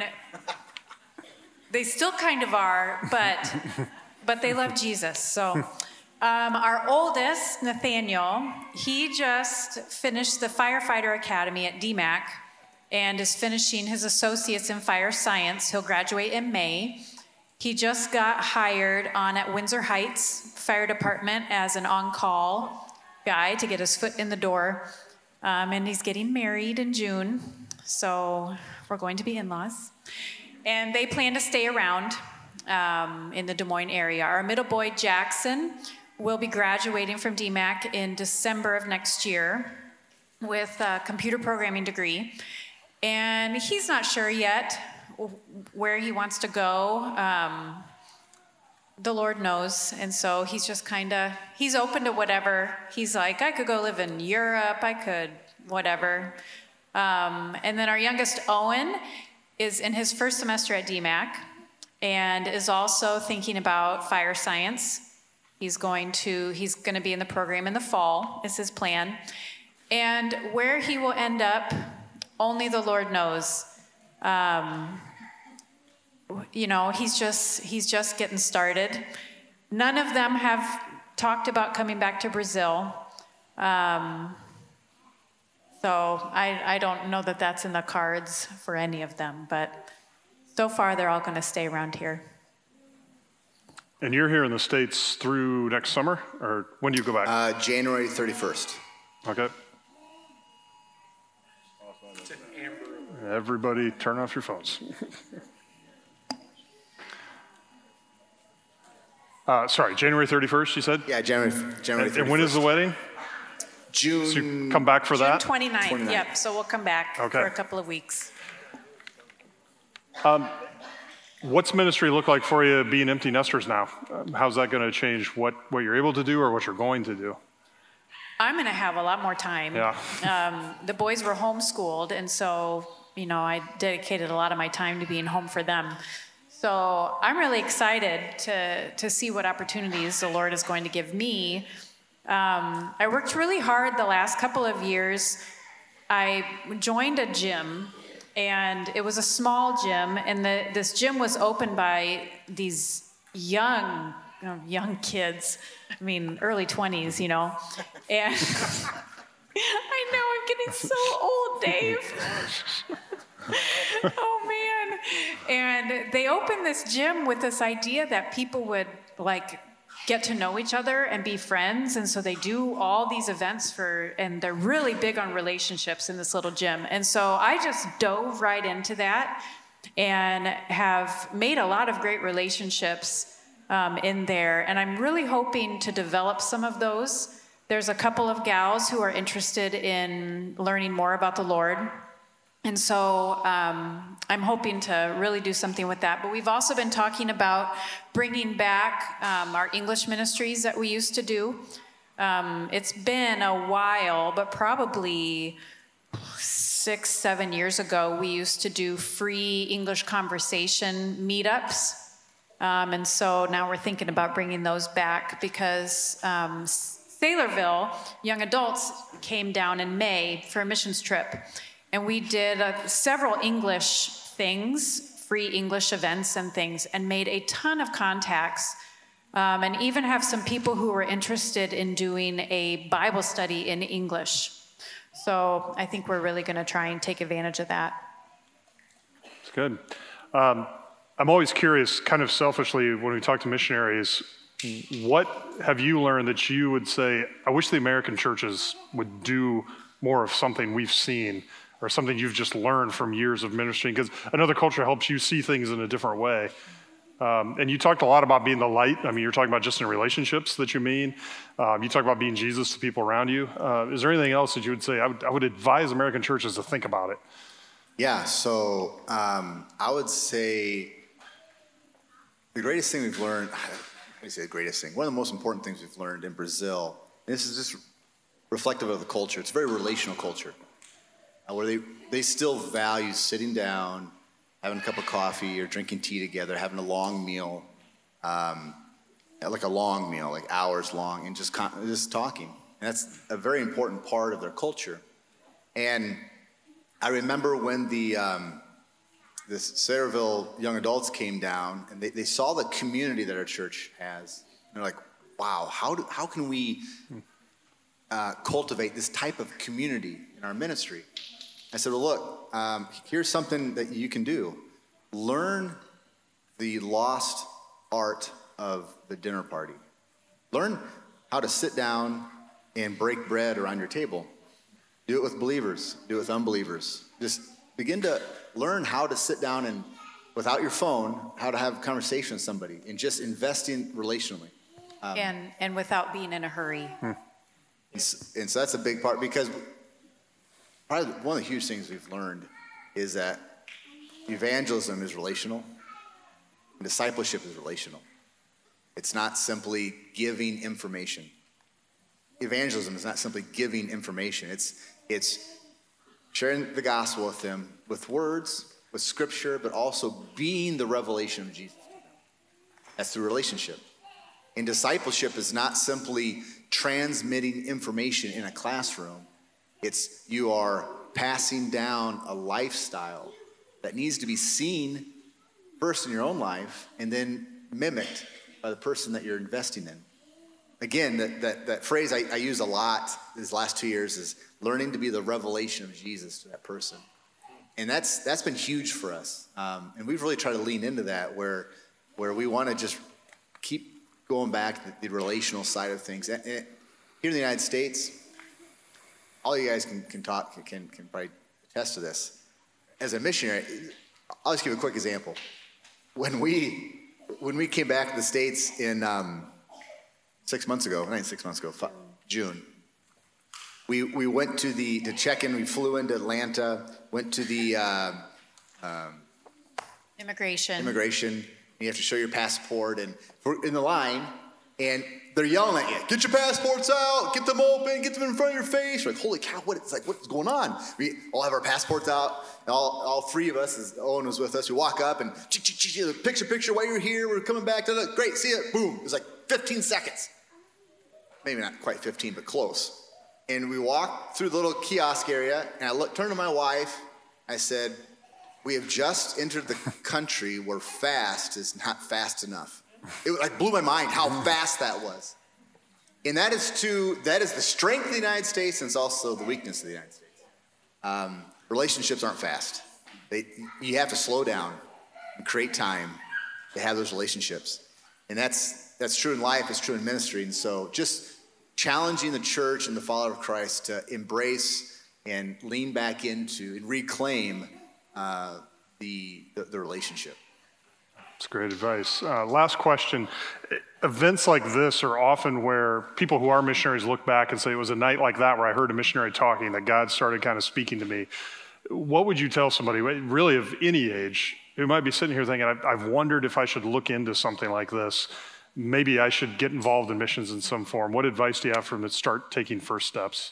they still kind of are, but but they love Jesus, so... Um, our oldest, Nathaniel, he just finished the firefighter academy at D MAC and is finishing his associates in fire science. He'll graduate in May. He just got hired on at Windsor Heights Fire Department as an on-call guy to get his foot in the door. Um, and he's getting married in June, so we're going to be in-laws. And they plan to stay around um, in the Des Moines area. Our middle boy, Jackson, will be graduating from D MAC in December of next year with a computer programming degree. And he's not sure yet where he wants to go. Um, the Lord knows. And so he's just kind of, he's open to whatever. He's like, I could go live in Europe. I could whatever. Um, and then our youngest, Owen, is in his first semester at D MAC and is also thinking about fire science. He's going to, he's going to be in the program in the fall, is his plan. And where he will end up, only the Lord knows. Um, you know, he's just, he's just getting started. None of them have talked about coming back to Brazil. Um, so I, I don't know that that's in the cards for any of them, but so far they're all going to stay around here. And you're here in the States through next summer, or when do you go back? Uh, January thirty-first. Okay. Everybody turn off your phones. uh, sorry, January thirty-first, you said? Yeah, January, January and, and when is the wedding? June. So you come back for June that? twenty-ninth, twenty-ninth. Yep, so we'll come back Okay. for a couple of weeks. Um, what's ministry look like for you being empty nesters now? Um, how's that going to change what, what you're able to do or what you're going to do? I'm going to have a lot more time. Yeah. Um, the boys were homeschooled, and so, you know, I dedicated a lot of my time to being home for them. So I'm really excited to, to see what opportunities the Lord is going to give me. Um, I worked really hard the last couple of years. I joined a gym, and it was a small gym, and the, this gym was opened by these young, you know, young kids. I mean, early twenties, you know. And I know I'm getting so old, Dave. Oh man. And they opened this gym with this idea that people would like get to know each other and be friends. And so they do all these events for, and they're really big on relationships in this little gym. And so I just dove right into that and have made a lot of great relationships um, in there. And I'm really hoping to develop some of those. There's a couple of gals who are interested in learning more about the Lord. And so um, I'm hoping to really do something with that. But we've also been talking about bringing back um, our English ministries that we used to do. Um, it's been a while, but probably six, seven years ago, we used to do free English conversation meetups. Um, and so now we're thinking about bringing those back because um, Saylorville young adults came down in May for a missions trip. And we did uh, several English things, free English events and things, and made a ton of contacts, um, and even have some people who were interested in doing a Bible study in English. So I think we're really going to try and take advantage of that. It's good. Um, I'm always curious, kind of selfishly, when we talk to missionaries, what have you learned that you would say, I wish the American churches would do more of something we've seen, or something you've just learned from years of ministry? Because another culture helps you see things in a different way. Um, and you talked a lot about being the light. I mean, you're talking about just in relationships that you mean. Um, you talk about being Jesus to people around you. Uh, is there anything else that you would say? I would, I would advise American churches to think about it. Yeah, so um, I would say the greatest thing we've learned, let me say the greatest thing, one of the most important things we've learned in Brazil, and this is just reflective of the culture, it's a very relational culture, uh, where they, they still value sitting down, having a cup of coffee or drinking tea together, having a long meal, um, like a long meal, like hours long, and just con- just talking. And that's a very important part of their culture. And I remember when the um, this Sayreville young adults came down, and they, they saw the community that our church has. And they're like, wow, how do, how can we uh, cultivate this type of community in our ministry? I said, well, look, um, here's something that you can do. Learn the lost art of the dinner party. Learn how to sit down and break bread around your table. Do it with believers. Do it with unbelievers. Just begin to learn how to sit down and, without your phone, how to have a conversation with somebody and just investing relationally. Um, And and without being in a hurry. and, s- and so that's a big part, because probably one of the huge things we've learned is that evangelism is relational and discipleship is relational. It's not simply giving information. Evangelism is not simply giving information. It's it's sharing the gospel with them with words, with scripture, but also being the revelation of Jesus. That's the relationship. And discipleship is not simply transmitting information in a classroom. It's you are passing down a lifestyle that needs to be seen first in your own life and then mimicked by the person that you're investing in. Again, that, that, that phrase I, I use a lot these last two years is learning to be the revelation of Jesus to that person. And that's that's been huge for us. Um, and we've really tried to lean into that where, where we want to just keep going back to the, the relational side of things. And, and here in the United States, all you guys can, can talk, can, can probably attest to this. as a missionary, I'll just give a quick example. When we when we came back to the States in um, six months ago, not six months ago, five, June, we we went to the to check in. We flew into Atlanta, went to the uh, um, Immigration. immigration. You have to show your passport, and we're in the line, and they're yelling at you, "Get your passports out! Get them open! Get them in front of your face!" We're like, holy cow! What? It's like, what's going on? We all have our passports out. All, all three of us, as Owen was with us, we walk up and picture, picture while you're here. We're coming back. Great, see you. Boom. It was like fifteen seconds. Maybe not quite fifteen, but close. And we walked through the little kiosk area, and I looked, turned to my wife. I said, "We have just entered the country where fast is not fast enough." It like blew my mind how fast that was. And that is to that is the strength of the United States, and it's also the weakness of the United States. Um, relationships aren't fast. They, you have to slow down and create time to have those relationships. And that's that's true in life, it's true in ministry. And so just challenging the church and the follower of Christ to embrace and lean back into and reclaim uh, the, the the relationship. That's great advice. Uh, last question. Events like this are often where people who are missionaries look back and say, it was a night like that where I heard a missionary talking, that God started kind of speaking to me. What would you tell somebody, really of any age, who might be sitting here thinking, I've, I've wondered if I should look into something like this. Maybe I should get involved in missions in some form. What advice do you have for them to start taking first steps?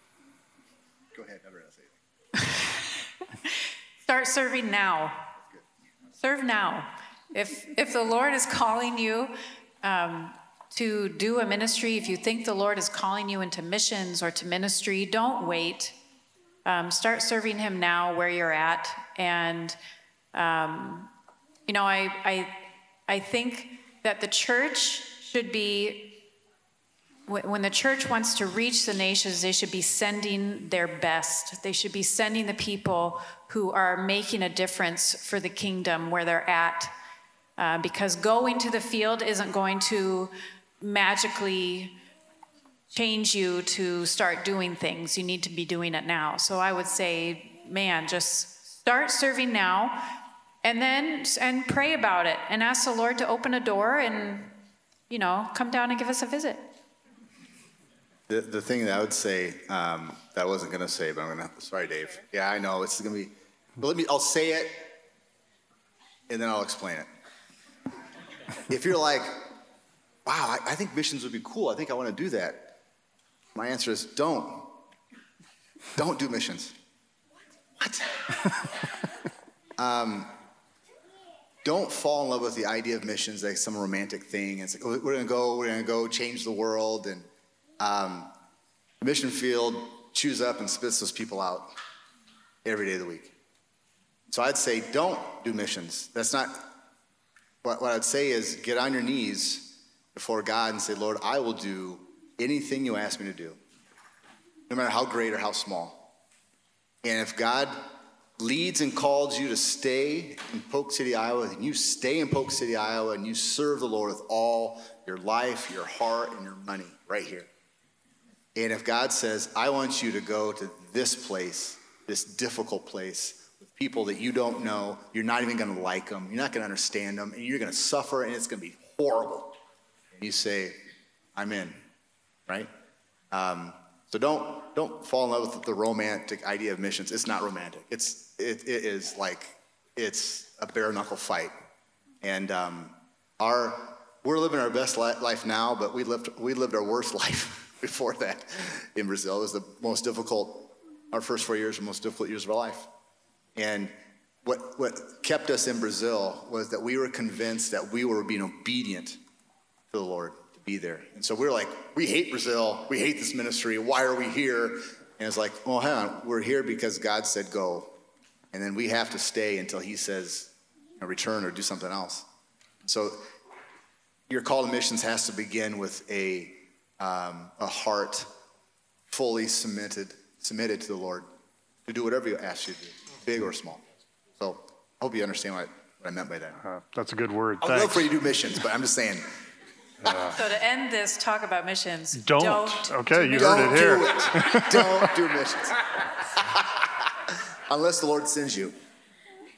Go ahead. Never say anything. Start serving now. Serve now. If if the Lord is calling you um, to do a ministry, if you think the Lord is calling you into missions or to ministry, don't wait. Um, start serving Him now where you're at. And um, you know, I I I think that the church should be, when the church wants to reach the nations, they should be sending their best. They should be sending the people who are making a difference for the kingdom where they're at. Uh, because going to the field isn't going to magically change you to start doing things. You need to be doing it now. So I would say, man, just start serving now, and then and pray about it, and ask the Lord to open a door, and you know, come down and give us a visit. The the thing that I would say um, that I wasn't going to say, but I'm going to. Sorry, Dave. Yeah, I know it's going to be. But let me. I'll say it, and then I'll explain it. If you're like, wow, I, I think missions would be cool. I think I want to do that. My answer is don't. Don't do missions. What? um, don't fall in love with the idea of missions like some romantic thing. It's like, oh, we're going to go, we're going to go change the world. And um, the mission field chews up and spits those people out every day of the week. So I'd say don't do missions. That's not... What, what I'd say is get on your knees before God and say, Lord, I will do anything you ask me to do, no matter how great or how small. And if God leads and calls you to stay in Polk City, Iowa, and you stay in Polk City, Iowa, and you serve the Lord with all your life, your heart, and your money right here. And if God says, I want you to go to this place, this difficult place, people that you don't know, you're not even going to like them, you're not going to understand them, and you're going to suffer, and it's going to be horrible. And you say, I'm in, right? Um, so don't don't fall in love with the romantic idea of missions. It's not romantic. It's it, it is like it's a bare knuckle fight, and um, our we're living our best life now, but we lived we lived our worst life before that in Brazil. It was the most difficult. Our first four years were the most difficult years of our life. And what what kept us in Brazil was that we were convinced that we were being obedient to the Lord to be there. And so we were like, we hate Brazil. We hate this ministry. Why are we here? And it's like, well, hang on. We're here because God said go. And then we have to stay until he says, you know, return or do something else. So your call to missions has to begin with a um, a heart fully submitted, submitted to the Lord to do whatever he asks you to do. Big or small. So I hope you understand what I, what I meant by that. Uh, that's a good word. I'll Thanks. go for you to do missions, but I'm just saying. Uh, so to end this talk about missions, don't. don't okay, do you missions. heard it here. Do it. Don't do missions. Unless the Lord sends you.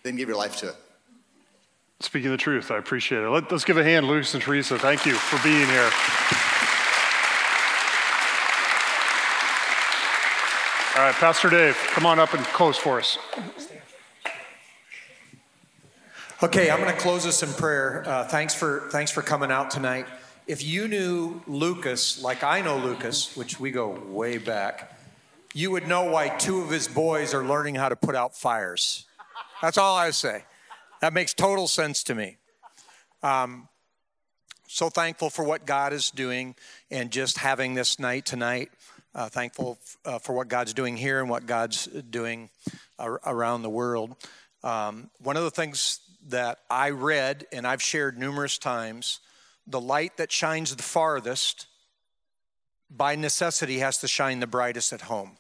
then give your life to it. Speaking the truth, I appreciate it. Let, let's give a hand, Lucas and Teresa. Thank you for being here. All right, Pastor Dave, come on up and close for us. Okay, I'm going to close this in prayer. Uh, thanks for thanks for coming out tonight. If you knew Lucas like I know Lucas, which we go way back, you would know why two of his boys are learning how to put out fires. That's all I say. That makes total sense to me. Um, so thankful for what God is doing and just having this night tonight. Uh, thankful uh, for what God's doing here and what God's doing ar- around the world. Um, one of the things that I read, and I've shared numerous times, the light that shines the farthest, by necessity, has to shine the brightest at home.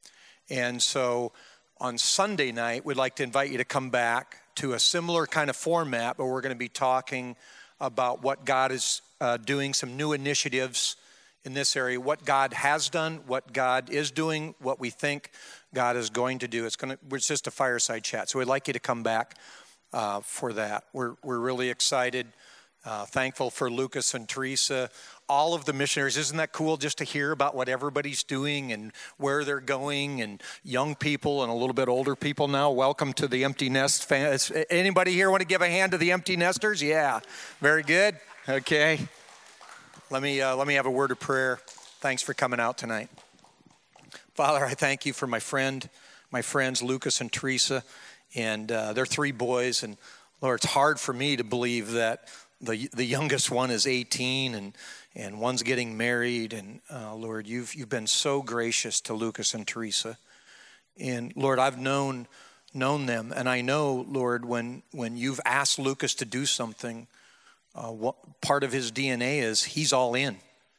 And so on Sunday night, we'd like to invite you to come back to a similar kind of format, but we're going to be talking about what God is uh, doing, some new initiatives in this area, what God has done, what God is doing, what we think God is going to do. It's going to, it's just a fireside chat. So we'd like you to come back uh, for that. We're, we're really excited, uh, thankful for Lucas and Teresa, all of the missionaries. Isn't that cool just to hear about what everybody's doing and where they're going, and young people and a little bit older people now? Welcome to the Empty Nest fans. Anybody here want to give a hand to the empty nesters? Yeah, very good. Okay. Let me uh, let me have a word of prayer. Thanks for coming out tonight. Father, I thank you for my friend, my friends Lucas and Teresa, and uh, their three boys. And Lord, it's hard for me to believe that the the youngest one is eighteen and and one's getting married. And uh, Lord, you've you've been so gracious to Lucas and Teresa. And Lord, I've known known them, and I know, Lord, when when you've asked Lucas to do something, Uh, what, part of his D N A is he's all in.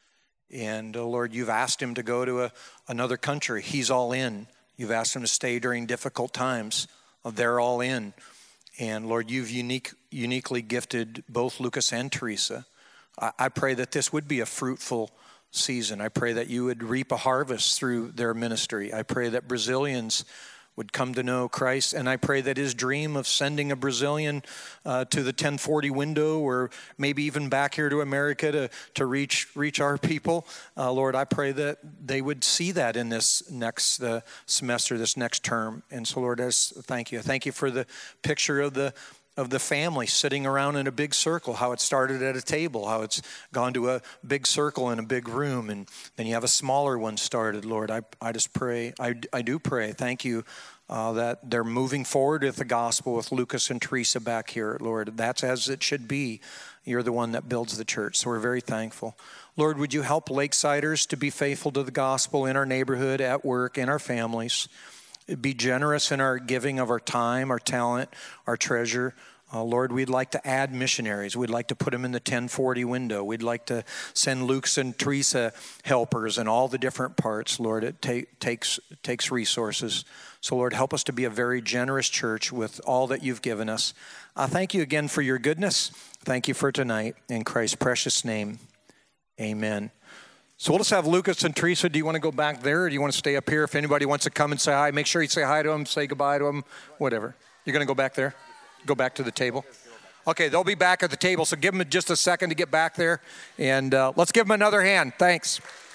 And uh, Lord, you've asked him to go to a, another country. He's all in. You've asked him to stay during difficult times. Uh, they're all in. And Lord, you've unique, uniquely gifted both Lucas and Teresa. I, I pray that this would be a fruitful season. I pray that you would reap a harvest through their ministry. I pray that Brazilians would come to know Christ. And I pray that his dream of sending a Brazilian uh, to the ten forty window, or maybe even back here to America to, to reach reach our people, uh, Lord, I pray that they would see that in this next uh, semester, this next term. And so, Lord, I thank you. I thank you for the picture of the of the family sitting around in a big circle, how it started at a table, how it's gone to a big circle in a big room, and then you have a smaller one started. Lord, I, I just pray, I, I do pray, thank you uh, that they're moving forward with the gospel with Lucas and Teresa back here, Lord. That's as it should be. You're the one that builds the church, so we're very thankful. Lord, would you help Lakesiders to be faithful to the gospel in our neighborhood, at work, in our families? Be generous in our giving of our time, our talent, our treasure. Uh, Lord, we'd like to add missionaries. We'd like to put them in the ten forty window. We'd like to send Lucas and Teresa helpers in all the different parts. Lord, it ta- takes takes resources. So, Lord, help us to be a very generous church with all that you've given us. I uh, thank you again for your goodness. Thank you for tonight. In Christ's precious name, amen. So we'll just have Lucas and Teresa. Do you want to go back there, or do you want to stay up here? If anybody wants to come and say hi, make sure you say hi to them, say goodbye to them, whatever. You're going to go back there? Go back to the table? Okay, they'll be back at the table, so give them just a second to get back there. And uh, let's give them another hand. Thanks.